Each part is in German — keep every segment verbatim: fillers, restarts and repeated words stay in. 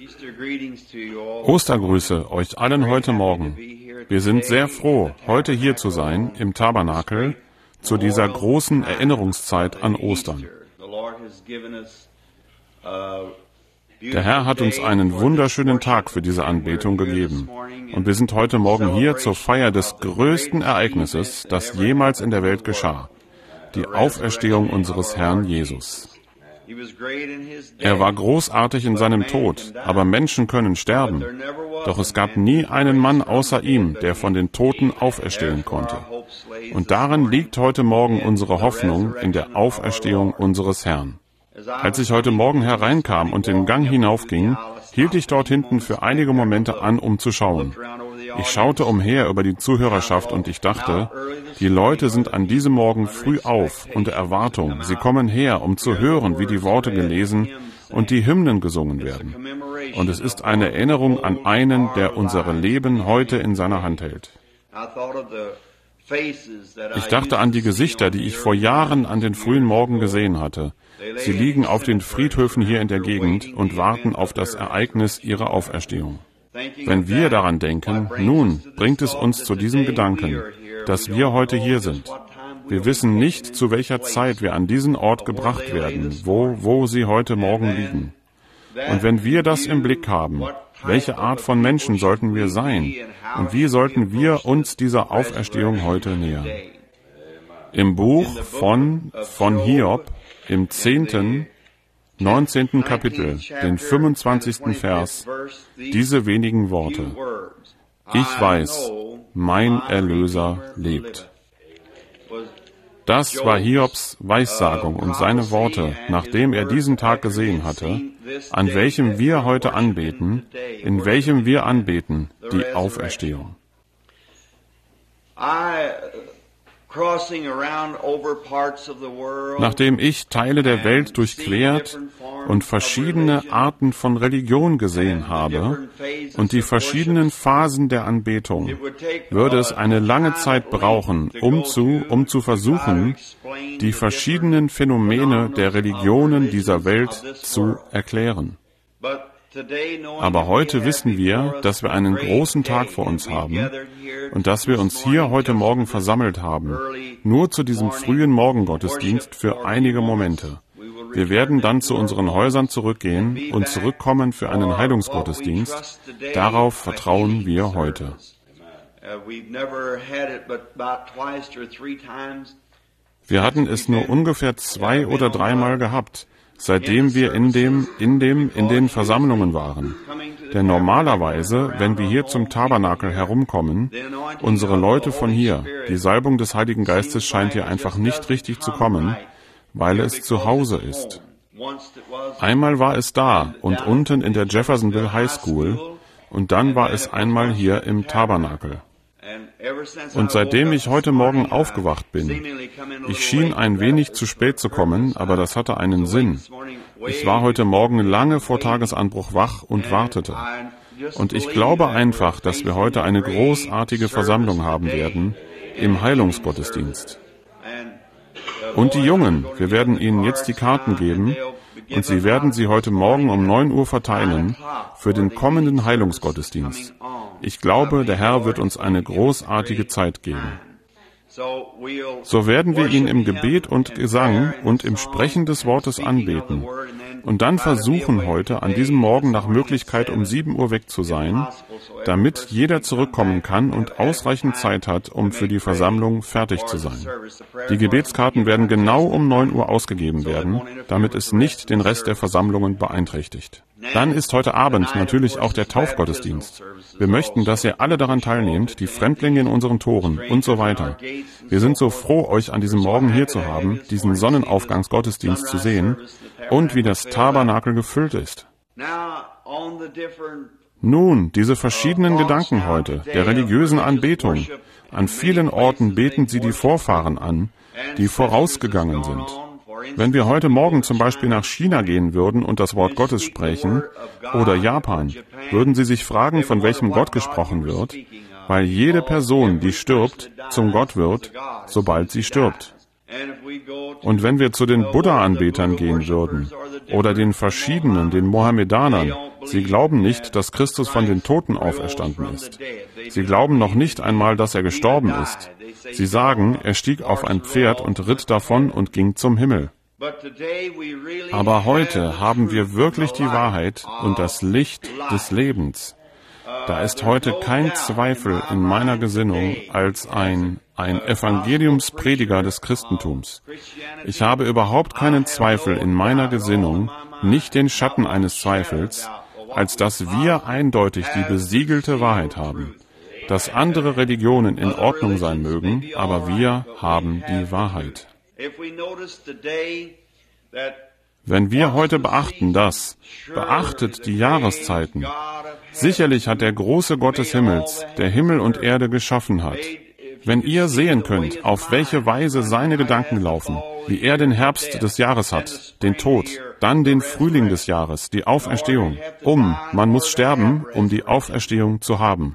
Ostergrüße euch allen heute Morgen. Wir sind sehr froh, heute hier zu sein im Tabernakel zu dieser großen Erinnerungszeit an Ostern. Der Herr hat uns einen wunderschönen Tag für diese Anbetung gegeben. Und wir sind heute Morgen hier zur Feier des größten Ereignisses, das jemals in der Welt geschah. Die Auferstehung unseres Herrn Jesus. Er war großartig in seinem Tod, aber Menschen können sterben. Doch es gab nie einen Mann außer ihm, der von den Toten auferstehen konnte. Und darin liegt heute Morgen unsere Hoffnung in der Auferstehung unseres Herrn. Als ich heute Morgen hereinkam und den Gang hinaufging, hielt ich dort hinten für einige Momente an, um zu schauen. Ich schaute umher über die Zuhörerschaft und ich dachte, die Leute sind an diesem Morgen früh auf, unter Erwartung. Sie kommen her, um zu hören, wie die Worte gelesen und die Hymnen gesungen werden. Und es ist eine Erinnerung an einen, der unser Leben heute in seiner Hand hält. Ich dachte an die Gesichter, die ich vor Jahren an den frühen Morgen gesehen hatte. Sie liegen auf den Friedhöfen hier in der Gegend und warten auf das Ereignis ihrer Auferstehung. Wenn wir daran denken, nun bringt es uns zu diesem Gedanken, dass wir heute hier sind. Wir wissen nicht, zu welcher Zeit wir an diesen Ort gebracht werden, wo, wo sie heute Morgen liegen. Und wenn wir das im Blick haben, welche Art von Menschen sollten wir sein und wie sollten wir uns dieser Auferstehung heute nähern? Im Buch von, von Hiob, im zehnten, neunzehnten Kapitel, den fünfundzwanzigsten Vers, diese wenigen Worte. Ich weiß, mein Erlöser lebt. Das war Hiobs Weissagung und seine Worte, nachdem er diesen Tag gesehen hatte, an welchem wir heute anbeten, in welchem wir anbeten, die Auferstehung. Nachdem ich Teile der Welt durchquert und verschiedene Arten von Religion gesehen habe und die verschiedenen Phasen der Anbetung, würde es eine lange Zeit brauchen, um zu, um zu versuchen, die verschiedenen Phänomene der Religionen dieser Welt zu erklären. Aber heute wissen wir, dass wir einen großen Tag vor uns haben und dass wir uns hier heute Morgen versammelt haben, nur zu diesem frühen Morgengottesdienst für einige Momente. Wir werden dann zu unseren Häusern zurückgehen und zurückkommen für einen Heilungsgottesdienst. Darauf vertrauen wir heute. Wir hatten es nur ungefähr zwei oder dreimal gehabt, seitdem wir in dem, in dem, in den Versammlungen waren. Denn normalerweise, wenn wir hier zum Tabernakel herumkommen, unsere Leute von hier, die Salbung des Heiligen Geistes scheint hier einfach nicht richtig zu kommen, weil es zu Hause ist. Einmal war es da und unten in der Jeffersonville High School und dann war es einmal hier im Tabernakel. Und seitdem ich heute Morgen aufgewacht bin, ich schien ein wenig zu spät zu kommen, aber das hatte einen Sinn. Ich war heute Morgen lange vor Tagesanbruch wach und wartete. Und ich glaube einfach, dass wir heute eine großartige Versammlung haben werden im Heilungsgottesdienst. Und die Jungen, wir werden ihnen jetzt die Karten geben und sie werden sie heute Morgen um neun Uhr verteilen für den kommenden Heilungsgottesdienst. Ich glaube, der Herr wird uns eine großartige Zeit geben. So werden wir ihn im Gebet und Gesang und im Sprechen des Wortes anbeten und dann versuchen heute an diesem Morgen nach Möglichkeit um sieben Uhr weg zu sein, damit jeder zurückkommen kann und ausreichend Zeit hat, um für die Versammlung fertig zu sein. Die Gebetskarten werden genau um neun Uhr ausgegeben werden, damit es nicht den Rest der Versammlungen beeinträchtigt. Dann ist heute Abend natürlich auch der Taufgottesdienst. Wir möchten, dass ihr alle daran teilnehmt, die Fremdlinge in unseren Toren und so weiter. Wir sind so froh, euch an diesem Morgen hier zu haben, diesen Sonnenaufgangsgottesdienst zu sehen und wie das Tabernakel gefüllt ist. Nun, diese verschiedenen Gedanken heute, der religiösen Anbetung. An vielen Orten beten sie die Vorfahren an, die vorausgegangen sind. Wenn wir heute Morgen zum Beispiel nach China gehen würden und das Wort Gottes sprechen, oder Japan, würden sie sich fragen, von welchem Gott gesprochen wird, weil jede Person, die stirbt, zum Gott wird, sobald sie stirbt. Und wenn wir zu den Buddha-Anbetern gehen würden, oder den verschiedenen, den Mohammedanern, Sie glauben nicht, dass Christus von den Toten auferstanden ist. Sie glauben noch nicht einmal, dass er gestorben ist. Sie sagen, er stieg auf ein Pferd und ritt davon und ging zum Himmel. Aber heute haben wir wirklich die Wahrheit und das Licht des Lebens. Da ist heute kein Zweifel in meiner Gesinnung als ein, ein Evangeliumsprediger des Christentums. Ich habe überhaupt keinen Zweifel in meiner Gesinnung, nicht den Schatten eines Zweifels, als dass wir eindeutig die besiegelte Wahrheit haben. Dass andere Religionen in Ordnung sein mögen, aber wir haben die Wahrheit. Wenn wir heute beachten, dass, beachtet die Jahreszeiten, sicherlich hat der große Gott des Himmels, der Himmel und Erde geschaffen hat. Wenn ihr sehen könnt, auf welche Weise seine Gedanken laufen, wie er den Herbst des Jahres hat, den Tod, dann den Frühling des Jahres, die Auferstehung, um, man muss sterben, um die Auferstehung zu haben.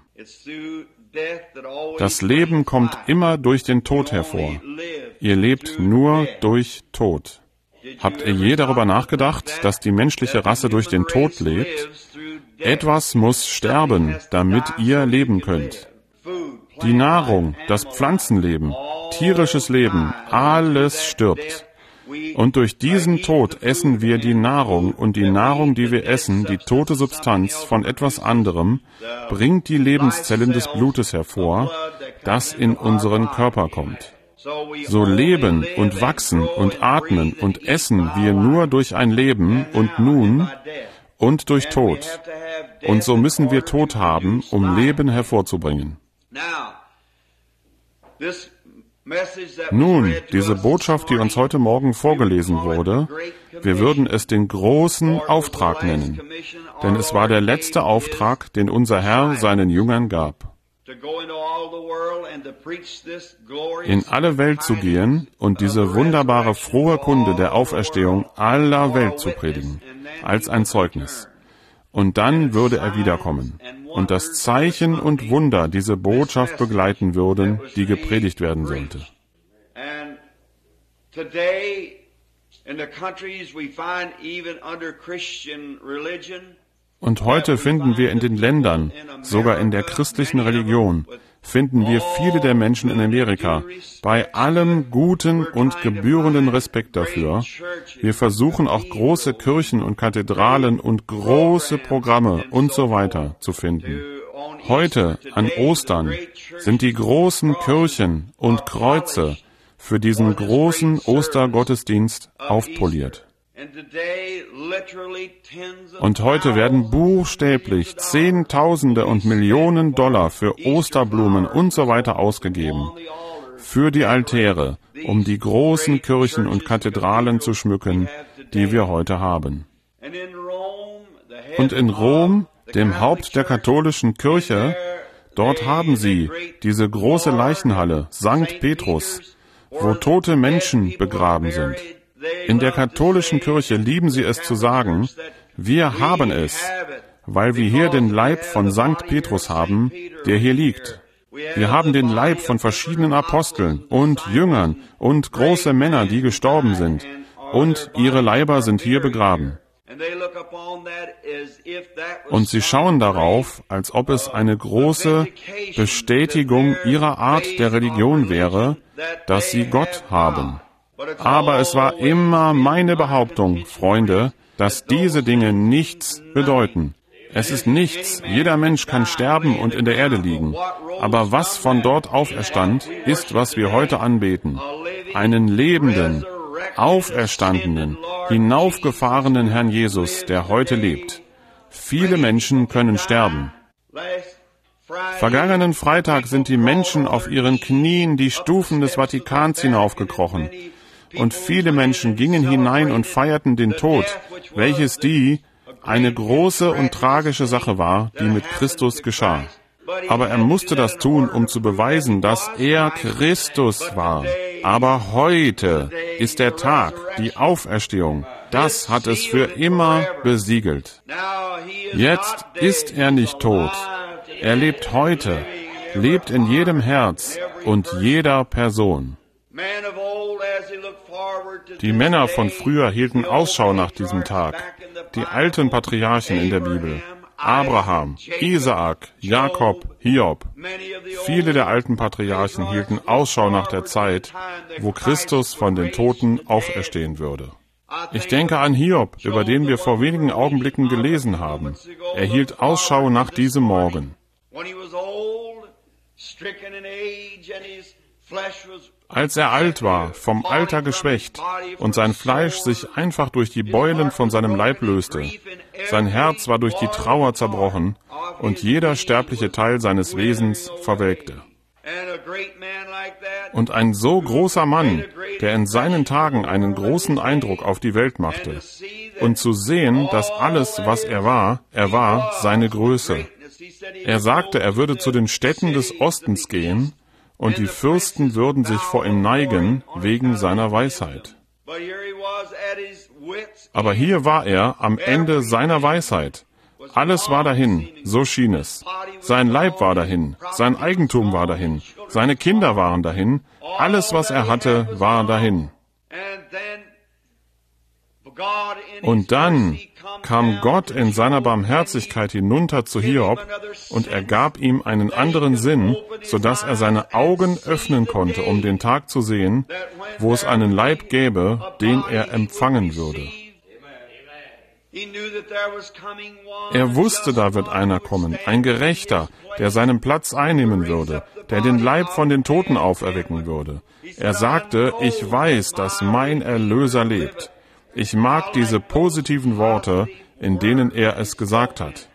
Das Leben kommt immer durch den Tod hervor. Ihr lebt nur durch Tod. Habt ihr je darüber nachgedacht, dass die menschliche Rasse durch den Tod lebt? Etwas muss sterben, damit ihr leben könnt. Die Nahrung, das Pflanzenleben, tierisches Leben, alles stirbt. Und durch diesen Tod essen wir die Nahrung, und die Nahrung, die wir essen, die tote Substanz von etwas anderem, bringt die Lebenszellen des Blutes hervor, das in unseren Körper kommt. So leben und wachsen und atmen und essen wir nur durch ein Leben und nun und durch Tod. Und so müssen wir Tod haben, um Leben hervorzubringen. Nun, diese Botschaft, die uns heute Morgen vorgelesen wurde, wir würden es den großen Auftrag nennen, denn es war der letzte Auftrag, den unser Herr seinen Jüngern gab. In alle Welt zu gehen und diese wunderbare, frohe Kunde der Auferstehung aller Welt zu predigen, als ein Zeugnis. Und dann würde er wiederkommen und das Zeichen und Wunder diese Botschaft begleiten würden, die gepredigt werden sollte. Und heute finden wir in den Ländern, sogar in der christlichen Religion, finden wir viele der Menschen in Amerika, bei allem guten und gebührenden Respekt dafür. Wir versuchen auch große Kirchen und Kathedralen und große Programme und so weiter zu finden. Heute, an Ostern, sind die großen Kirchen und Kreuze für diesen großen Ostergottesdienst aufpoliert. Und heute werden buchstäblich Zehntausende und Millionen Dollar für Osterblumen und so weiter ausgegeben, für die Altäre, um die großen Kirchen und Kathedralen zu schmücken, die wir heute haben. Und in Rom, dem Haupt der katholischen Kirche, dort haben sie diese große Leichenhalle, Sankt Petrus, wo tote Menschen begraben sind. In der katholischen Kirche lieben sie es zu sagen, wir haben es, weil wir hier den Leib von Sankt Petrus haben, der hier liegt. Wir haben den Leib von verschiedenen Aposteln und Jüngern und große Männer, die gestorben sind, und ihre Leiber sind hier begraben. Und sie schauen darauf, als ob es eine große Bestätigung ihrer Art der Religion wäre, dass sie Gott haben. Aber es war immer meine Behauptung, Freunde, dass diese Dinge nichts bedeuten. Es ist nichts. Jeder Mensch kann sterben und in der Erde liegen. Aber was von dort auferstand, ist, was wir heute anbeten. Einen lebenden, auferstandenen, hinaufgefahrenen Herrn Jesus, der heute lebt. Viele Menschen können sterben. Vergangenen Freitag sind die Menschen auf ihren Knien die Stufen des Vatikans hinaufgekrochen. Und viele Menschen gingen hinein und feierten den Tod, welches die, eine große und tragische Sache war, die mit Christus geschah. Aber er musste das tun, um zu beweisen, dass er Christus war. Aber heute ist der Tag, die Auferstehung. Das hat es für immer besiegelt. Jetzt ist er nicht tot. Er lebt heute, lebt in jedem Herz und jeder Person. Die Männer von früher hielten Ausschau nach diesem Tag. Die alten Patriarchen in der Bibel, Abraham, Isaak, Jakob, Hiob. Viele der alten Patriarchen hielten Ausschau nach der Zeit, wo Christus von den Toten auferstehen würde. Ich denke an Hiob, über den wir vor wenigen Augenblicken gelesen haben. Er hielt Ausschau nach diesem Morgen. Als er alt war, vom Alter geschwächt und sein Fleisch sich einfach durch die Beulen von seinem Leib löste, sein Herz war durch die Trauer zerbrochen und jeder sterbliche Teil seines Wesens verwelkte. Und ein so großer Mann, der in seinen Tagen einen großen Eindruck auf die Welt machte, und zu sehen, dass alles, was er war, er war seine Größe. Er sagte, er würde zu den Städten des Ostens gehen, und die Fürsten würden sich vor ihm neigen wegen seiner Weisheit. Aber hier war er am Ende seiner Weisheit. Alles war dahin, so schien es. Sein Leib war dahin, sein Eigentum war dahin, seine Kinder waren dahin, alles, was er hatte, war dahin. Und dann kam Gott in seiner Barmherzigkeit hinunter zu Hiob und er gab ihm einen anderen Sinn, sodass er seine Augen öffnen konnte, um den Tag zu sehen, wo es einen Leib gäbe, den er empfangen würde. Er wusste, da wird einer kommen, ein Gerechter, der seinen Platz einnehmen würde, der den Leib von den Toten auferwecken würde. Er sagte, ich weiß, dass mein Erlöser lebt. Ich mag diese positiven Worte, in denen er es gesagt hat.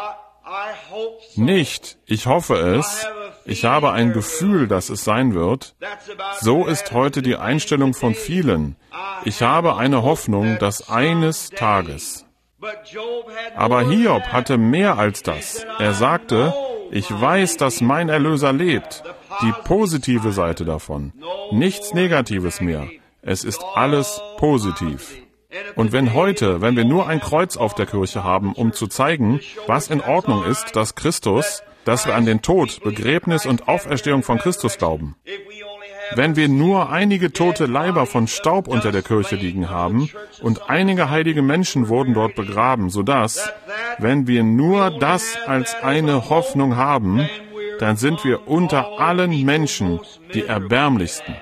Nicht, ich hoffe es, ich habe ein Gefühl, dass es sein wird. So ist heute die Einstellung von vielen. Ich habe eine Hoffnung, dass eines Tages. Aber Hiob hatte mehr als das. Er sagte, ich weiß, dass mein Erlöser lebt. Die positive Seite davon. Nichts Negatives mehr. Es ist alles positiv. Und wenn heute, wenn wir nur ein Kreuz auf der Kirche haben, um zu zeigen, was in Ordnung ist, dass Christus, dass wir an den Tod, Begräbnis und Auferstehung von Christus glauben. Wenn wir nur einige tote Leiber von Staub unter der Kirche liegen haben und einige heilige Menschen wurden dort begraben, sodass, wenn wir nur das als eine Hoffnung haben, dann sind wir unter allen Menschen die erbärmlichsten.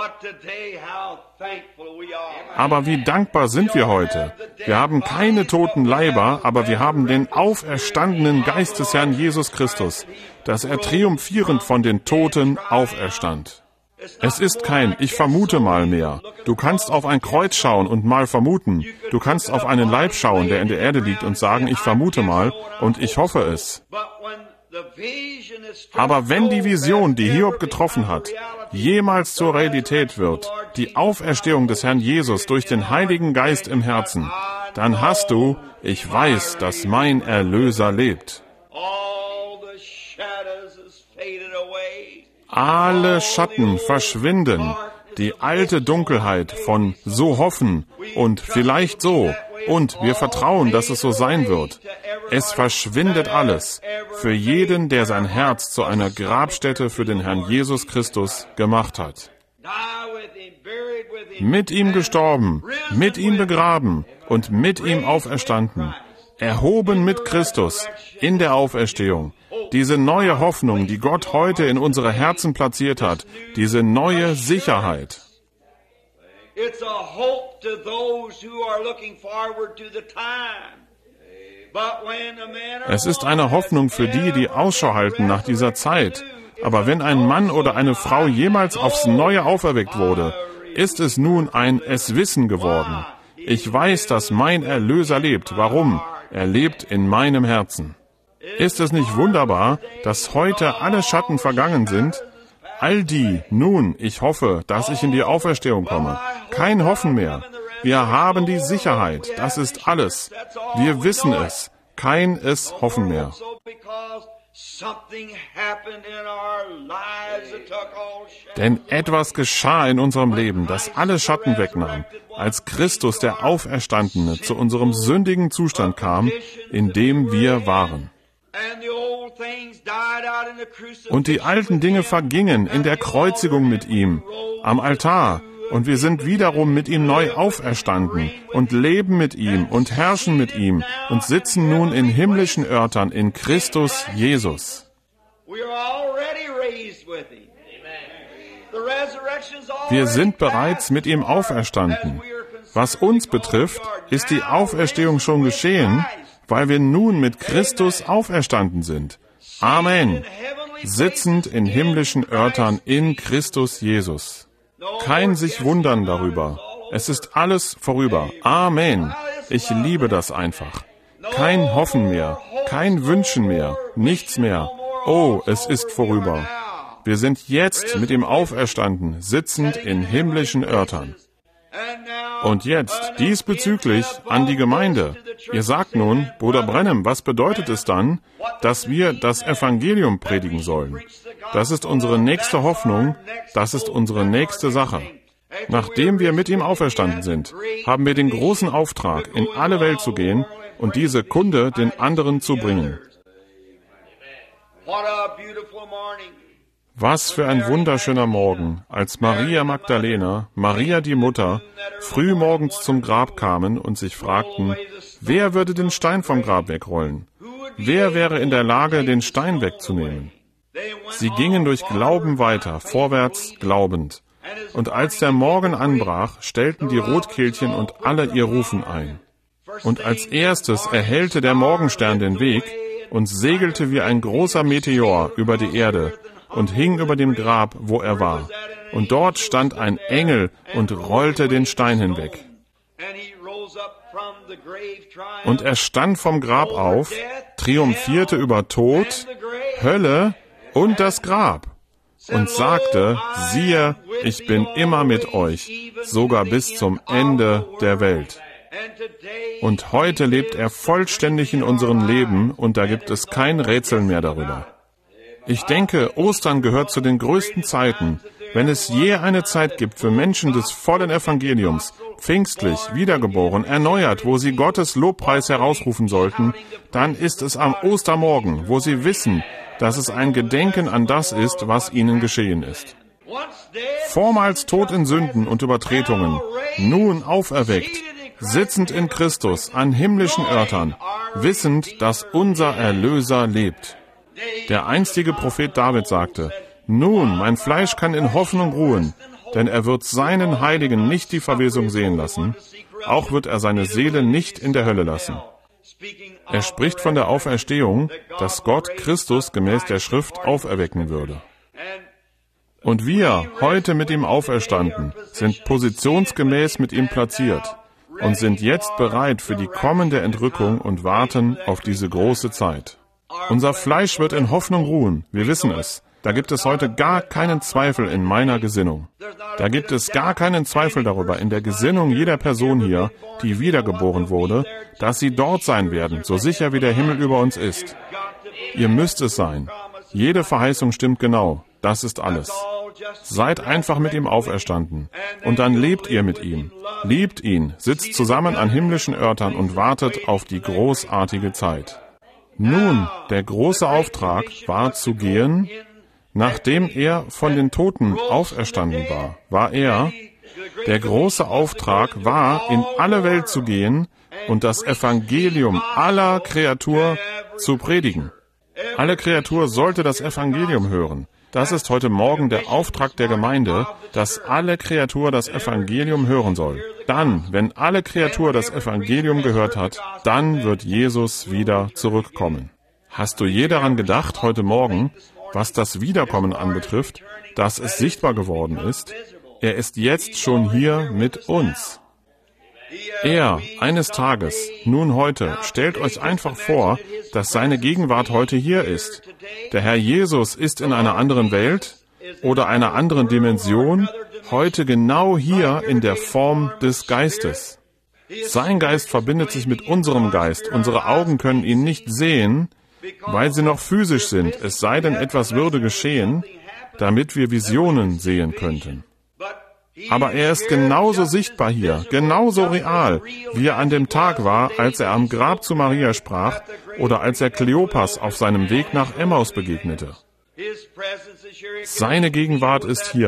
Aber wie dankbar sind wir heute? Wir haben keine toten Leiber, aber wir haben den auferstandenen Geist des Herrn Jesus Christus, dass er triumphierend von den Toten auferstand. Es ist kein Ich vermute mal mehr. Du kannst auf ein Kreuz schauen und mal vermuten. Du kannst auf einen Leib schauen, der in der Erde liegt und sagen, ich vermute mal und ich hoffe es. Aber wenn die Vision, die Hiob getroffen hat, jemals zur Realität wird, die Auferstehung des Herrn Jesus durch den Heiligen Geist im Herzen, dann hast du, ich weiß, dass mein Erlöser lebt. Alle Schatten verschwinden, die alte Dunkelheit von so hoffen und vielleicht so und wir vertrauen, dass es so sein wird. Es verschwindet alles für jeden, der sein Herz zu einer Grabstätte für den Herrn Jesus Christus gemacht hat. Mit ihm gestorben, mit ihm begraben und mit ihm auferstanden, erhoben mit Christus in der Auferstehung. Diese neue Hoffnung, die Gott heute in unsere Herzen platziert hat, diese neue Sicherheit. Es ist eine Hoffnung für die, die Ausschau halten nach dieser Zeit. Aber wenn ein Mann oder eine Frau jemals aufs Neue auferweckt wurde, ist es nun ein Es-Wissen geworden. Ich weiß, dass mein Erlöser lebt. Warum? Er lebt in meinem Herzen. Ist es nicht wunderbar, dass heute alle Schatten vergangen sind? All die, nun, ich hoffe, dass ich in die Auferstehung komme. Kein Hoffen mehr. Wir haben die Sicherheit. Das ist alles. Wir wissen es. Kein es Hoffen mehr. Denn etwas geschah in unserem Leben, das alle Schatten wegnahm, als Christus, der Auferstandene, zu unserem sündigen Zustand kam, in dem wir waren. Und die alten Dinge vergingen in der Kreuzigung mit ihm, am Altar, Und wir sind wiederum mit ihm neu auferstanden und leben mit ihm und herrschen mit ihm und sitzen nun in himmlischen Örtern in Christus Jesus. Wir sind bereits mit ihm auferstanden. Was uns betrifft, ist die Auferstehung schon geschehen, weil wir nun mit Christus auferstanden sind. Amen. Sitzend in himmlischen Örtern in Christus Jesus. Kein sich wundern darüber. Es ist alles vorüber. Amen. Ich liebe das einfach. Kein Hoffen mehr, kein Wünschen mehr, nichts mehr. Oh, es ist vorüber. Wir sind jetzt mit ihm auferstanden, sitzend in himmlischen Örtern. Und jetzt diesbezüglich an die Gemeinde. Ihr sagt nun, Bruder Branham, was bedeutet es dann, dass wir das Evangelium predigen sollen? Das ist unsere nächste Hoffnung, das ist unsere nächste Sache. Nachdem wir mit ihm auferstanden sind, haben wir den großen Auftrag, in alle Welt zu gehen und diese Kunde den anderen zu bringen. Was für ein wunderschöner Morgen, als Maria Magdalena, Maria die Mutter, frühmorgens zum Grab kamen und sich fragten, wer würde den Stein vom Grab wegrollen? Wer wäre in der Lage, den Stein wegzunehmen? Sie gingen durch Glauben weiter, vorwärts glaubend. Und als der Morgen anbrach, stellten die Rotkehlchen und alle ihr Rufen ein. Und als erstes erhellte der Morgenstern den Weg und segelte wie ein großer Meteor über die Erde und hing über dem Grab, wo er war. Und dort stand ein Engel und rollte den Stein hinweg. Und er stand vom Grab auf, triumphierte über Tod, Hölle und das Grab und sagte, siehe, ich bin immer mit euch, sogar bis zum Ende der Welt. Und heute lebt er vollständig in unserem Leben und da gibt es kein Rätsel mehr darüber. Ich denke, Ostern gehört zu den größten Zeiten. Wenn es je eine Zeit gibt für Menschen des vollen Evangeliums, pfingstlich, wiedergeboren, erneuert, wo sie Gottes Lobpreis herausrufen sollten, dann ist es am Ostermorgen, wo sie wissen, dass es ein Gedenken an das ist, was ihnen geschehen ist. Vormals tot in Sünden und Übertretungen, nun auferweckt, sitzend in Christus an himmlischen Örtern, wissend, dass unser Erlöser lebt. Der einstige Prophet David sagte, nun, mein Fleisch kann in Hoffnung ruhen, denn er wird seinen Heiligen nicht die Verwesung sehen lassen, auch wird er seine Seele nicht in der Hölle lassen. Er spricht von der Auferstehung, dass Gott Christus gemäß der Schrift auferwecken würde. Und wir, heute mit ihm auferstanden, sind positionsgemäß mit ihm platziert und sind jetzt bereit für die kommende Entrückung und warten auf diese große Zeit. Unser Fleisch wird in Hoffnung ruhen, wir wissen es. Da gibt es heute gar keinen Zweifel in meiner Gesinnung. Da gibt es gar keinen Zweifel darüber in der Gesinnung jeder Person hier, die wiedergeboren wurde, dass sie dort sein werden, so sicher wie der Himmel über uns ist. Ihr müsst es sein. Jede Verheißung stimmt genau. Das ist alles. Seid einfach mit ihm auferstanden. Und dann lebt ihr mit ihm. Liebt ihn, sitzt zusammen an himmlischen Örtern und wartet auf die großartige Zeit. Nun, der große Auftrag war zu gehen. Nachdem er von den Toten auferstanden war, war er, der große Auftrag war, in alle Welt zu gehen und das Evangelium aller Kreatur zu predigen. Alle Kreatur sollte das Evangelium hören. Das ist heute Morgen der Auftrag der Gemeinde, dass alle Kreatur das Evangelium hören soll. Dann, wenn alle Kreatur das Evangelium gehört hat, dann wird Jesus wieder zurückkommen. Hast du je daran gedacht, heute Morgen, was das Wiederkommen anbetrifft, dass es sichtbar geworden ist? Er ist jetzt schon hier mit uns. Er, eines Tages, nun heute, stellt euch einfach vor, dass seine Gegenwart heute hier ist. Der Herr Jesus ist in einer anderen Welt oder einer anderen Dimension, heute genau hier in der Form des Geistes. Sein Geist verbindet sich mit unserem Geist. Unsere Augen können ihn nicht sehen, weil sie noch physisch sind, es sei denn, etwas würde geschehen, damit wir Visionen sehen könnten. Aber er ist genauso sichtbar hier, genauso real, wie er an dem Tag war, als er am Grab zu Maria sprach oder als er Kleopas auf seinem Weg nach Emmaus begegnete. Seine Gegenwart ist hier.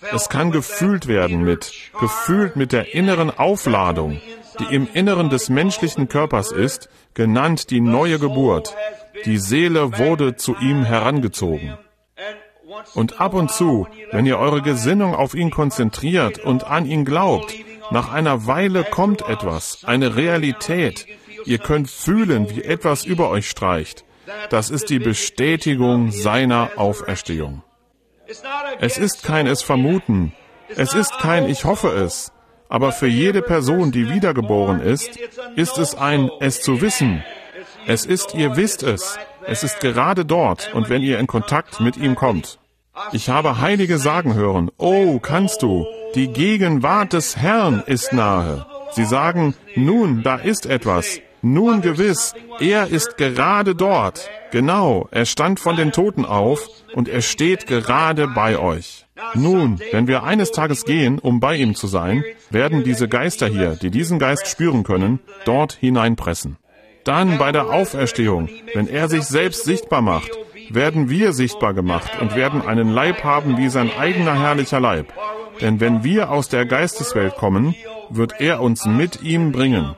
Es kann gefühlt werden mit, gefühlt mit der inneren Aufladung, die im Inneren des menschlichen Körpers ist, genannt die neue Geburt. Die Seele wurde zu ihm herangezogen. Und ab und zu, wenn ihr eure Gesinnung auf ihn konzentriert und an ihn glaubt, nach einer Weile kommt etwas, eine Realität. Ihr könnt fühlen, wie etwas über euch streicht. Das ist die Bestätigung seiner Auferstehung. Es ist kein Es vermuten. Es ist kein Ich hoffe es. Aber für jede Person, die wiedergeboren ist, ist es ein Es zu wissen. Es ist, ihr wisst es. Es ist gerade dort und wenn ihr in Kontakt mit ihm kommt. Ich habe Heilige sagen hören, oh, kannst du, die Gegenwart des Herrn ist nahe. Sie sagen, nun, da ist etwas. Nun gewiss, er ist gerade dort. Genau, er stand von den Toten auf und er steht gerade bei euch. Nun, wenn wir eines Tages gehen, um bei ihm zu sein, werden diese Geister hier, die diesen Geist spüren können, dort hineinpressen. Dann bei der Auferstehung, wenn er sich selbst sichtbar macht, werden wir sichtbar gemacht und werden einen Leib haben wie sein eigener herrlicher Leib. Denn wenn wir aus der Geisteswelt kommen, wird er uns mit ihm bringen.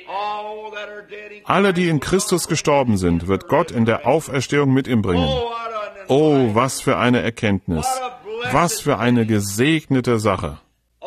Alle, die in Christus gestorben sind, wird Gott in der Auferstehung mit ihm bringen. Oh, was für eine Erkenntnis. Was für eine gesegnete Sache.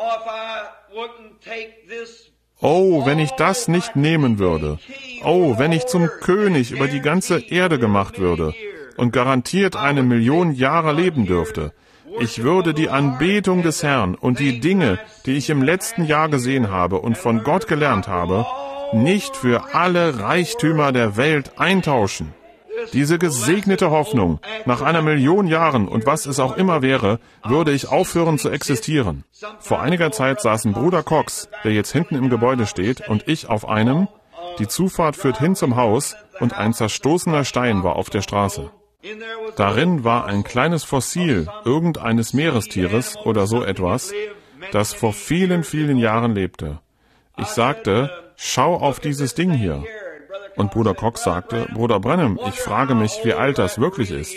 Oh, wenn ich das nicht nehmen würde. Oh, wenn ich zum König über die ganze Erde gemacht würde und garantiert eine Million Jahre leben dürfte. Ich würde die Anbetung des Herrn und die Dinge, die ich im letzten Jahr gesehen habe und von Gott gelernt habe, nicht für alle Reichtümer der Welt eintauschen. Diese gesegnete Hoffnung, nach einer Million Jahren und was es auch immer wäre, würde ich aufhören zu existieren. Vor einiger Zeit saßen Bruder Cox, der jetzt hinten im Gebäude steht, und ich auf einem. Die Zufahrt führt hin zum Haus und ein zerstoßener Stein war auf der Straße. Darin war ein kleines Fossil irgendeines Meerestieres oder so etwas, das vor vielen, vielen Jahren lebte. Ich sagte, schau auf dieses Ding hier. Und Bruder Cox sagte, Bruder Branham, ich frage mich, wie alt das wirklich ist.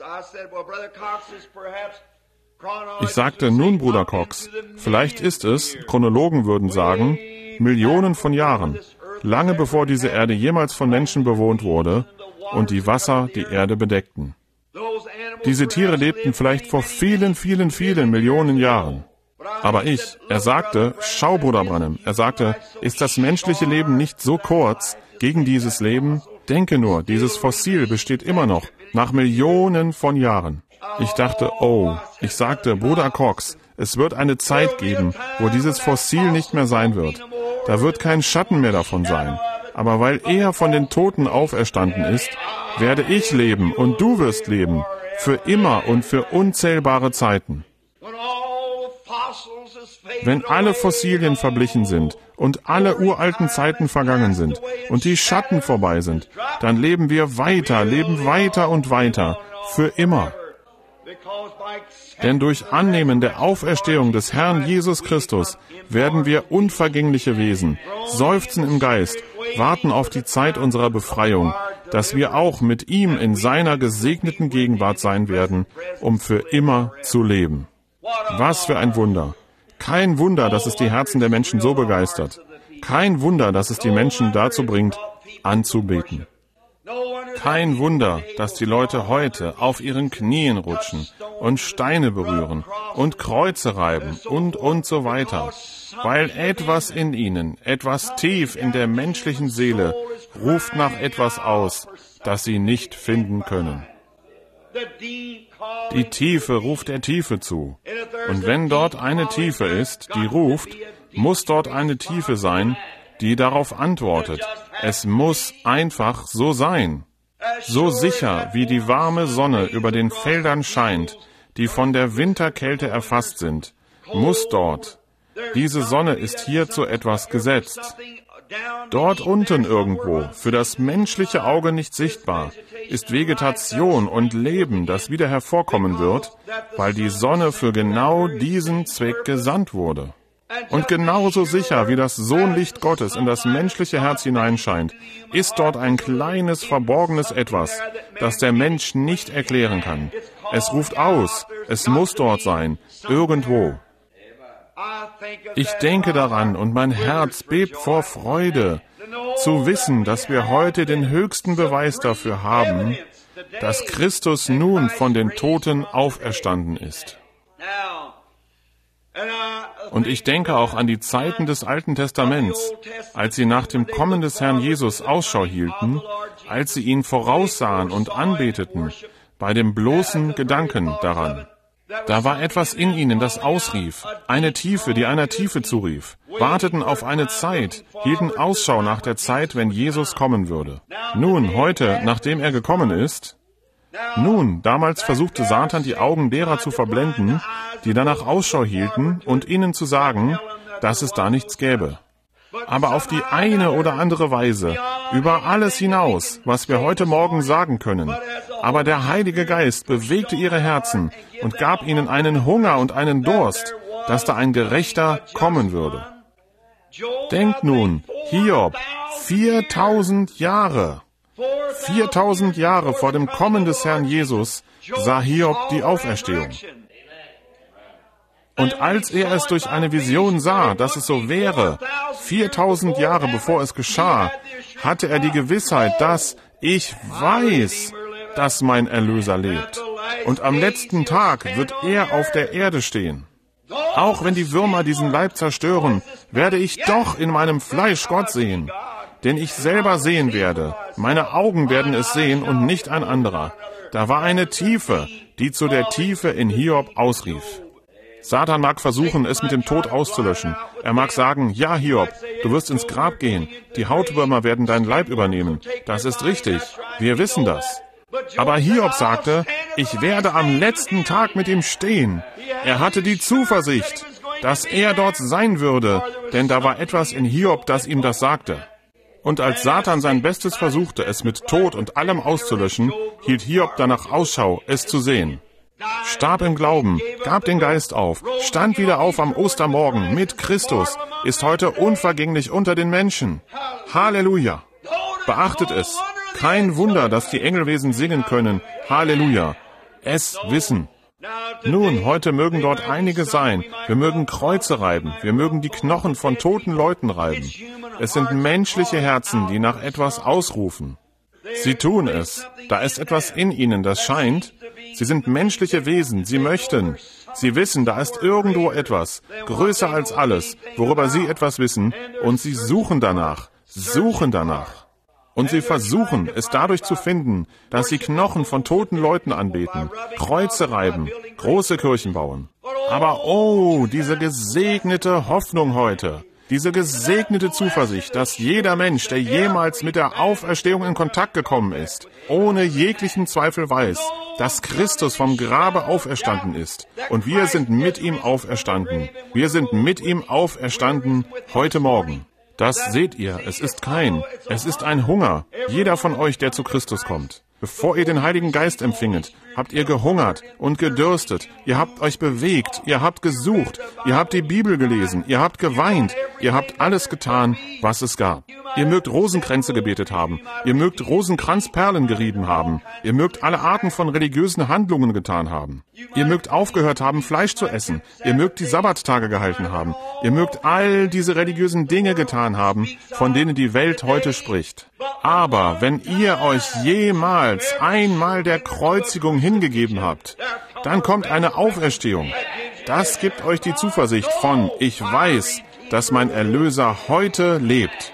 Ich sagte, nun, Bruder Cox, vielleicht ist es, Chronologen würden sagen, Millionen von Jahren, lange bevor diese Erde jemals von Menschen bewohnt wurde und die Wasser die Erde bedeckten. Diese Tiere lebten vielleicht vor vielen, vielen, vielen Millionen Jahren. Aber ich, er sagte, schau, Bruder Branham, er sagte, ist das menschliche Leben nicht so kurz gegen dieses Leben? Denke nur, dieses Fossil besteht immer noch, nach Millionen von Jahren. Ich dachte, oh, ich sagte, Bruder Cox, es wird eine Zeit geben, wo dieses Fossil nicht mehr sein wird. Da wird kein Schatten mehr davon sein. Aber weil er von den Toten auferstanden ist, werde ich leben und du wirst leben, für immer und für unzählbare Zeiten. Wenn alle Fossilien verblichen sind und alle uralten Zeiten vergangen sind und die Schatten vorbei sind, dann leben wir weiter, leben weiter und weiter, für immer. Denn durch Annehmen der Auferstehung des Herrn Jesus Christus werden wir unvergängliche Wesen, seufzen im Geist, warten auf die Zeit unserer Befreiung, dass wir auch mit ihm in seiner gesegneten Gegenwart sein werden, um für immer zu leben. Was für ein Wunder! Kein Wunder, dass es die Herzen der Menschen so begeistert. Kein Wunder, dass es die Menschen dazu bringt, anzubeten. Kein Wunder, dass die Leute heute auf ihren Knien rutschen und Steine berühren und Kreuze reiben und und so weiter, weil etwas in ihnen, etwas tief in der menschlichen Seele, ruft nach etwas aus, das sie nicht finden können. Die Tiefe ruft der Tiefe zu. Und wenn dort eine Tiefe ist, die ruft, muss dort eine Tiefe sein, die darauf antwortet. Es muss einfach so sein. So sicher, wie die warme Sonne über den Feldern scheint, die von der Winterkälte erfasst sind, muss dort. Diese Sonne ist hier zu etwas gesetzt. Dort unten irgendwo, für das menschliche Auge nicht sichtbar, ist Vegetation und Leben, das wieder hervorkommen wird, weil die Sonne für genau diesen Zweck gesandt wurde. Und genauso sicher, wie das Sohnlicht Gottes in das menschliche Herz hineinscheint, ist dort ein kleines, verborgenes Etwas, das der Mensch nicht erklären kann. Es ruft aus. Es muss dort sein. Irgendwo. Ich denke daran und mein Herz bebt vor Freude, zu wissen, dass wir heute den höchsten Beweis dafür haben, dass Christus nun von den Toten auferstanden ist. Und ich denke auch an die Zeiten des Alten Testaments, als sie nach dem Kommen des Herrn Jesus Ausschau hielten, als sie ihn voraussahen und anbeteten, bei dem bloßen Gedanken daran. Da war etwas in ihnen, das ausrief, eine Tiefe, die einer Tiefe zurief, warteten auf eine Zeit, hielten Ausschau nach der Zeit, wenn Jesus kommen würde. Nun, heute, nachdem er gekommen ist, nun, damals versuchte Satan, die Augen derer zu verblenden, die danach Ausschau hielten und ihnen zu sagen, dass es da nichts gäbe. Aber auf die eine oder andere Weise, über alles hinaus, was wir heute Morgen sagen können, aber der Heilige Geist bewegte ihre Herzen und gab ihnen einen Hunger und einen Durst, dass da ein Gerechter kommen würde. Denkt nun, Hiob, viertausend Jahre, viertausend Jahre vor dem Kommen des Herrn Jesus sah Hiob die Auferstehung. Und als er es durch eine Vision sah, dass es so wäre, viertausend Jahre bevor es geschah, hatte er die Gewissheit, dass ich weiß, dass mein Erlöser lebt. Und am letzten Tag wird er auf der Erde stehen. Auch wenn die Würmer diesen Leib zerstören, werde ich doch in meinem Fleisch Gott sehen, den ich selber sehen werde. Meine Augen werden es sehen und nicht ein anderer. Da war eine Tiefe, die zu der Tiefe in Hiob ausrief. Satan mag versuchen, es mit dem Tod auszulöschen. Er mag sagen, ja, Hiob, du wirst ins Grab gehen. Die Hautwürmer werden deinen Leib übernehmen. Das ist richtig. Wir wissen das. Aber Hiob sagte, ich werde am letzten Tag mit ihm stehen. Er hatte die Zuversicht, dass er dort sein würde, denn da war etwas in Hiob, das ihm das sagte. Und als Satan sein Bestes versuchte, es mit Tod und allem auszulöschen, hielt Hiob danach Ausschau, es zu sehen. Starb im Glauben, gab den Geist auf, stand wieder auf am Ostermorgen mit Christus, ist heute unvergänglich unter den Menschen. Halleluja! Beachtet es, kein Wunder, dass die Engelwesen singen können. Halleluja! Es wissen. Nun, heute mögen dort einige sein. Wir mögen Kreuze reiben, wir mögen die Knochen von toten Leuten reiben. Es sind menschliche Herzen, die nach etwas ausrufen. Sie tun es. Da ist etwas in ihnen, das scheint. Sie sind menschliche Wesen. Sie möchten. Sie wissen, da ist irgendwo etwas, größer als alles, worüber sie etwas wissen, und sie suchen danach, suchen danach. Und sie versuchen, es dadurch zu finden, dass sie Knochen von toten Leuten anbeten, Kreuze reiben, große Kirchen bauen. Aber oh, diese gesegnete Hoffnung heute. Diese gesegnete Zuversicht, dass jeder Mensch, der jemals mit der Auferstehung in Kontakt gekommen ist, ohne jeglichen Zweifel weiß, dass Christus vom Grabe auferstanden ist. Und wir sind mit ihm auferstanden. Wir sind mit ihm auferstanden heute Morgen. Das seht ihr, es ist kein, es ist ein Hunger. Jeder von euch, der zu Christus kommt. Bevor ihr den Heiligen Geist empfinget, habt ihr gehungert und gedürstet. Ihr habt euch bewegt, ihr habt gesucht, ihr habt die Bibel gelesen, ihr habt geweint, ihr habt alles getan, was es gab. Ihr mögt Rosenkränze gebetet haben, ihr mögt Rosenkranzperlen gerieben haben, ihr mögt alle Arten von religiösen Handlungen getan haben. Ihr mögt aufgehört haben, Fleisch zu essen, ihr mögt die Sabbattage gehalten haben, ihr mögt all diese religiösen Dinge getan haben, von denen die Welt heute spricht. Aber wenn ihr euch jemals einmal der Kreuzigung hingegeben habt, dann kommt eine Auferstehung. Das gibt euch die Zuversicht von, ich weiß, dass mein Erlöser heute lebt.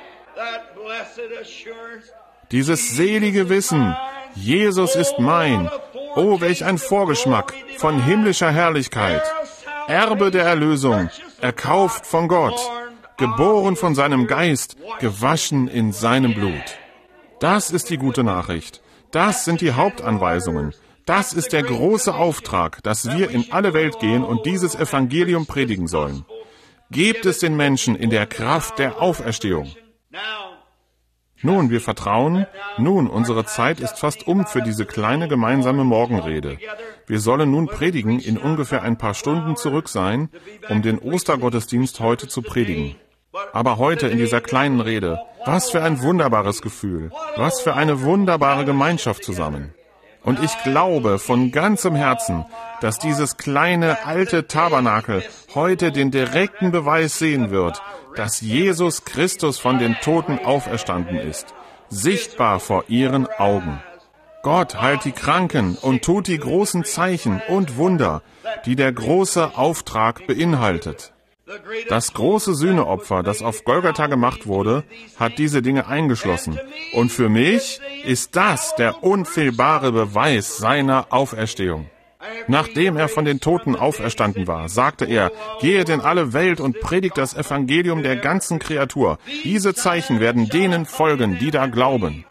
Dieses selige Wissen, Jesus ist mein. Oh, welch ein Vorgeschmack von himmlischer Herrlichkeit. Erbe der Erlösung, erkauft von Gott, geboren von seinem Geist, gewaschen in seinem Blut. Das ist die gute Nachricht. Das sind die Hauptanweisungen. Das ist der große Auftrag, dass wir in alle Welt gehen und dieses Evangelium predigen sollen. Gebt es den Menschen in der Kraft der Auferstehung. Nun, wir vertrauen, nun, unsere Zeit ist fast um für diese kleine gemeinsame Morgenrede. Wir sollen nun predigen, in ungefähr ein paar Stunden zurück sein, um den Ostergottesdienst heute zu predigen. Aber heute in dieser kleinen Rede, was für ein wunderbares Gefühl, was für eine wunderbare Gemeinschaft zusammen. Und ich glaube von ganzem Herzen, dass dieses kleine alte Tabernakel heute den direkten Beweis sehen wird, dass Jesus Christus von den Toten auferstanden ist, sichtbar vor ihren Augen. Gott heilt die Kranken und tut die großen Zeichen und Wunder, die der große Auftrag beinhaltet. Das große Sühneopfer, das auf Golgatha gemacht wurde, hat diese Dinge eingeschlossen. Und für mich ist das der unfehlbare Beweis seiner Auferstehung. Nachdem er von den Toten auferstanden war, sagte er, geht in alle Welt und predigt das Evangelium der ganzen Kreatur. Diese Zeichen werden denen folgen, die da glauben.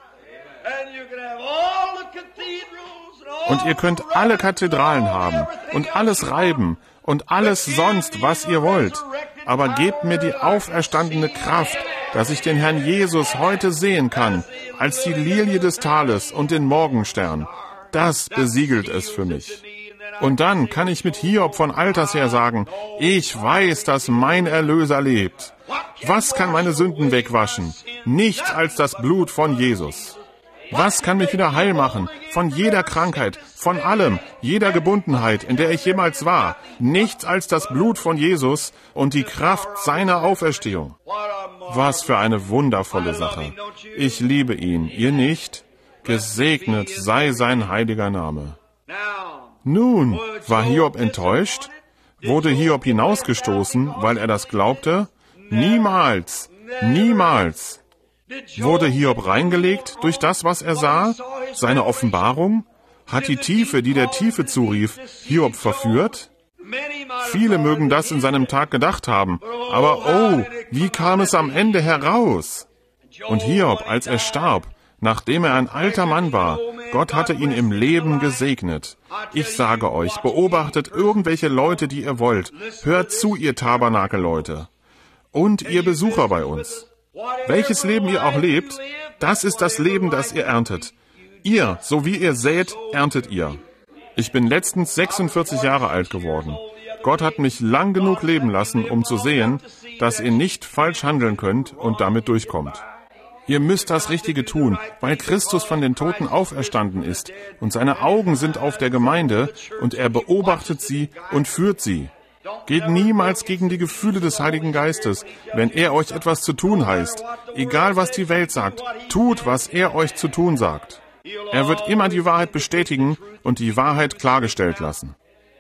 Und ihr könnt alle Kathedralen haben und alles reiben und alles sonst, was ihr wollt. Aber gebt mir die auferstandene Kraft, dass ich den Herrn Jesus heute sehen kann, als die Lilie des Tales und den Morgenstern. Das besiegelt es für mich. Und dann kann ich mit Hiob von Alters her sagen, ich weiß, dass mein Erlöser lebt. Was kann meine Sünden wegwaschen? Nichts als das Blut von Jesus. Was kann mich wieder heil machen? Von jeder Krankheit, von allem, jeder Gebundenheit, in der ich jemals war. Nichts als das Blut von Jesus und die Kraft seiner Auferstehung. Was für eine wundervolle Sache. Ich liebe ihn, ihr nicht? Gesegnet sei sein heiliger Name. Nun, war Hiob enttäuscht? Wurde Hiob hinausgestoßen, weil er das glaubte? Niemals, niemals. Wurde Hiob reingelegt durch das, was er sah? Seine Offenbarung? Hat die Tiefe, die der Tiefe zurief, Hiob verführt? Viele mögen das in seinem Tag gedacht haben, aber oh, wie kam es am Ende heraus? Und Hiob, als er starb, nachdem er ein alter Mann war, Gott hatte ihn im Leben gesegnet. Ich sage euch, beobachtet irgendwelche Leute, die ihr wollt. Hört zu, ihr Tabernakelleute. Und ihr Besucher bei uns. Welches Leben ihr auch lebt, das ist das Leben, das ihr erntet. Ihr, so wie ihr sät, erntet ihr. Ich bin letztens sechsundvierzig Jahre alt geworden. Gott hat mich lang genug leben lassen, um zu sehen, dass ihr nicht falsch handeln könnt und damit durchkommt. Ihr müsst das Richtige tun, weil Christus von den Toten auferstanden ist und seine Augen sind auf der Gemeinde und er beobachtet sie und führt sie. Geht niemals gegen die Gefühle des Heiligen Geistes, wenn er euch etwas zu tun heißt. Egal, was die Welt sagt, tut, was er euch zu tun sagt. Er wird immer die Wahrheit bestätigen und die Wahrheit klargestellt lassen.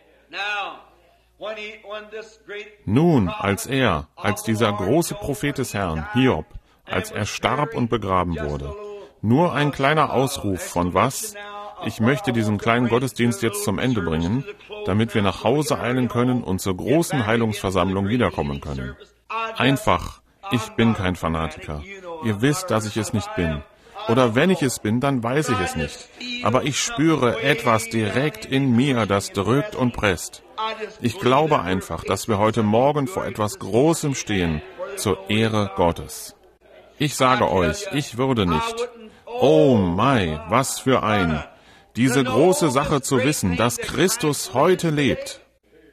Nun, als er, als dieser große Prophet des Herrn, Hiob, als er starb und begraben wurde, nur ein kleiner Ausruf von was? Ich möchte diesen kleinen Gottesdienst jetzt zum Ende bringen, damit wir nach Hause eilen können und zur großen Heilungsversammlung wiederkommen können. Einfach, ich bin kein Fanatiker. Ihr wisst, dass ich es nicht bin. Oder wenn ich es bin, dann weiß ich es nicht. Aber ich spüre etwas direkt in mir, das drückt und presst. Ich glaube einfach, dass wir heute Morgen vor etwas Großem stehen, zur Ehre Gottes. Ich sage euch, ich würde nicht. Oh mein, was für ein... Diese große Sache zu wissen, dass Christus heute lebt,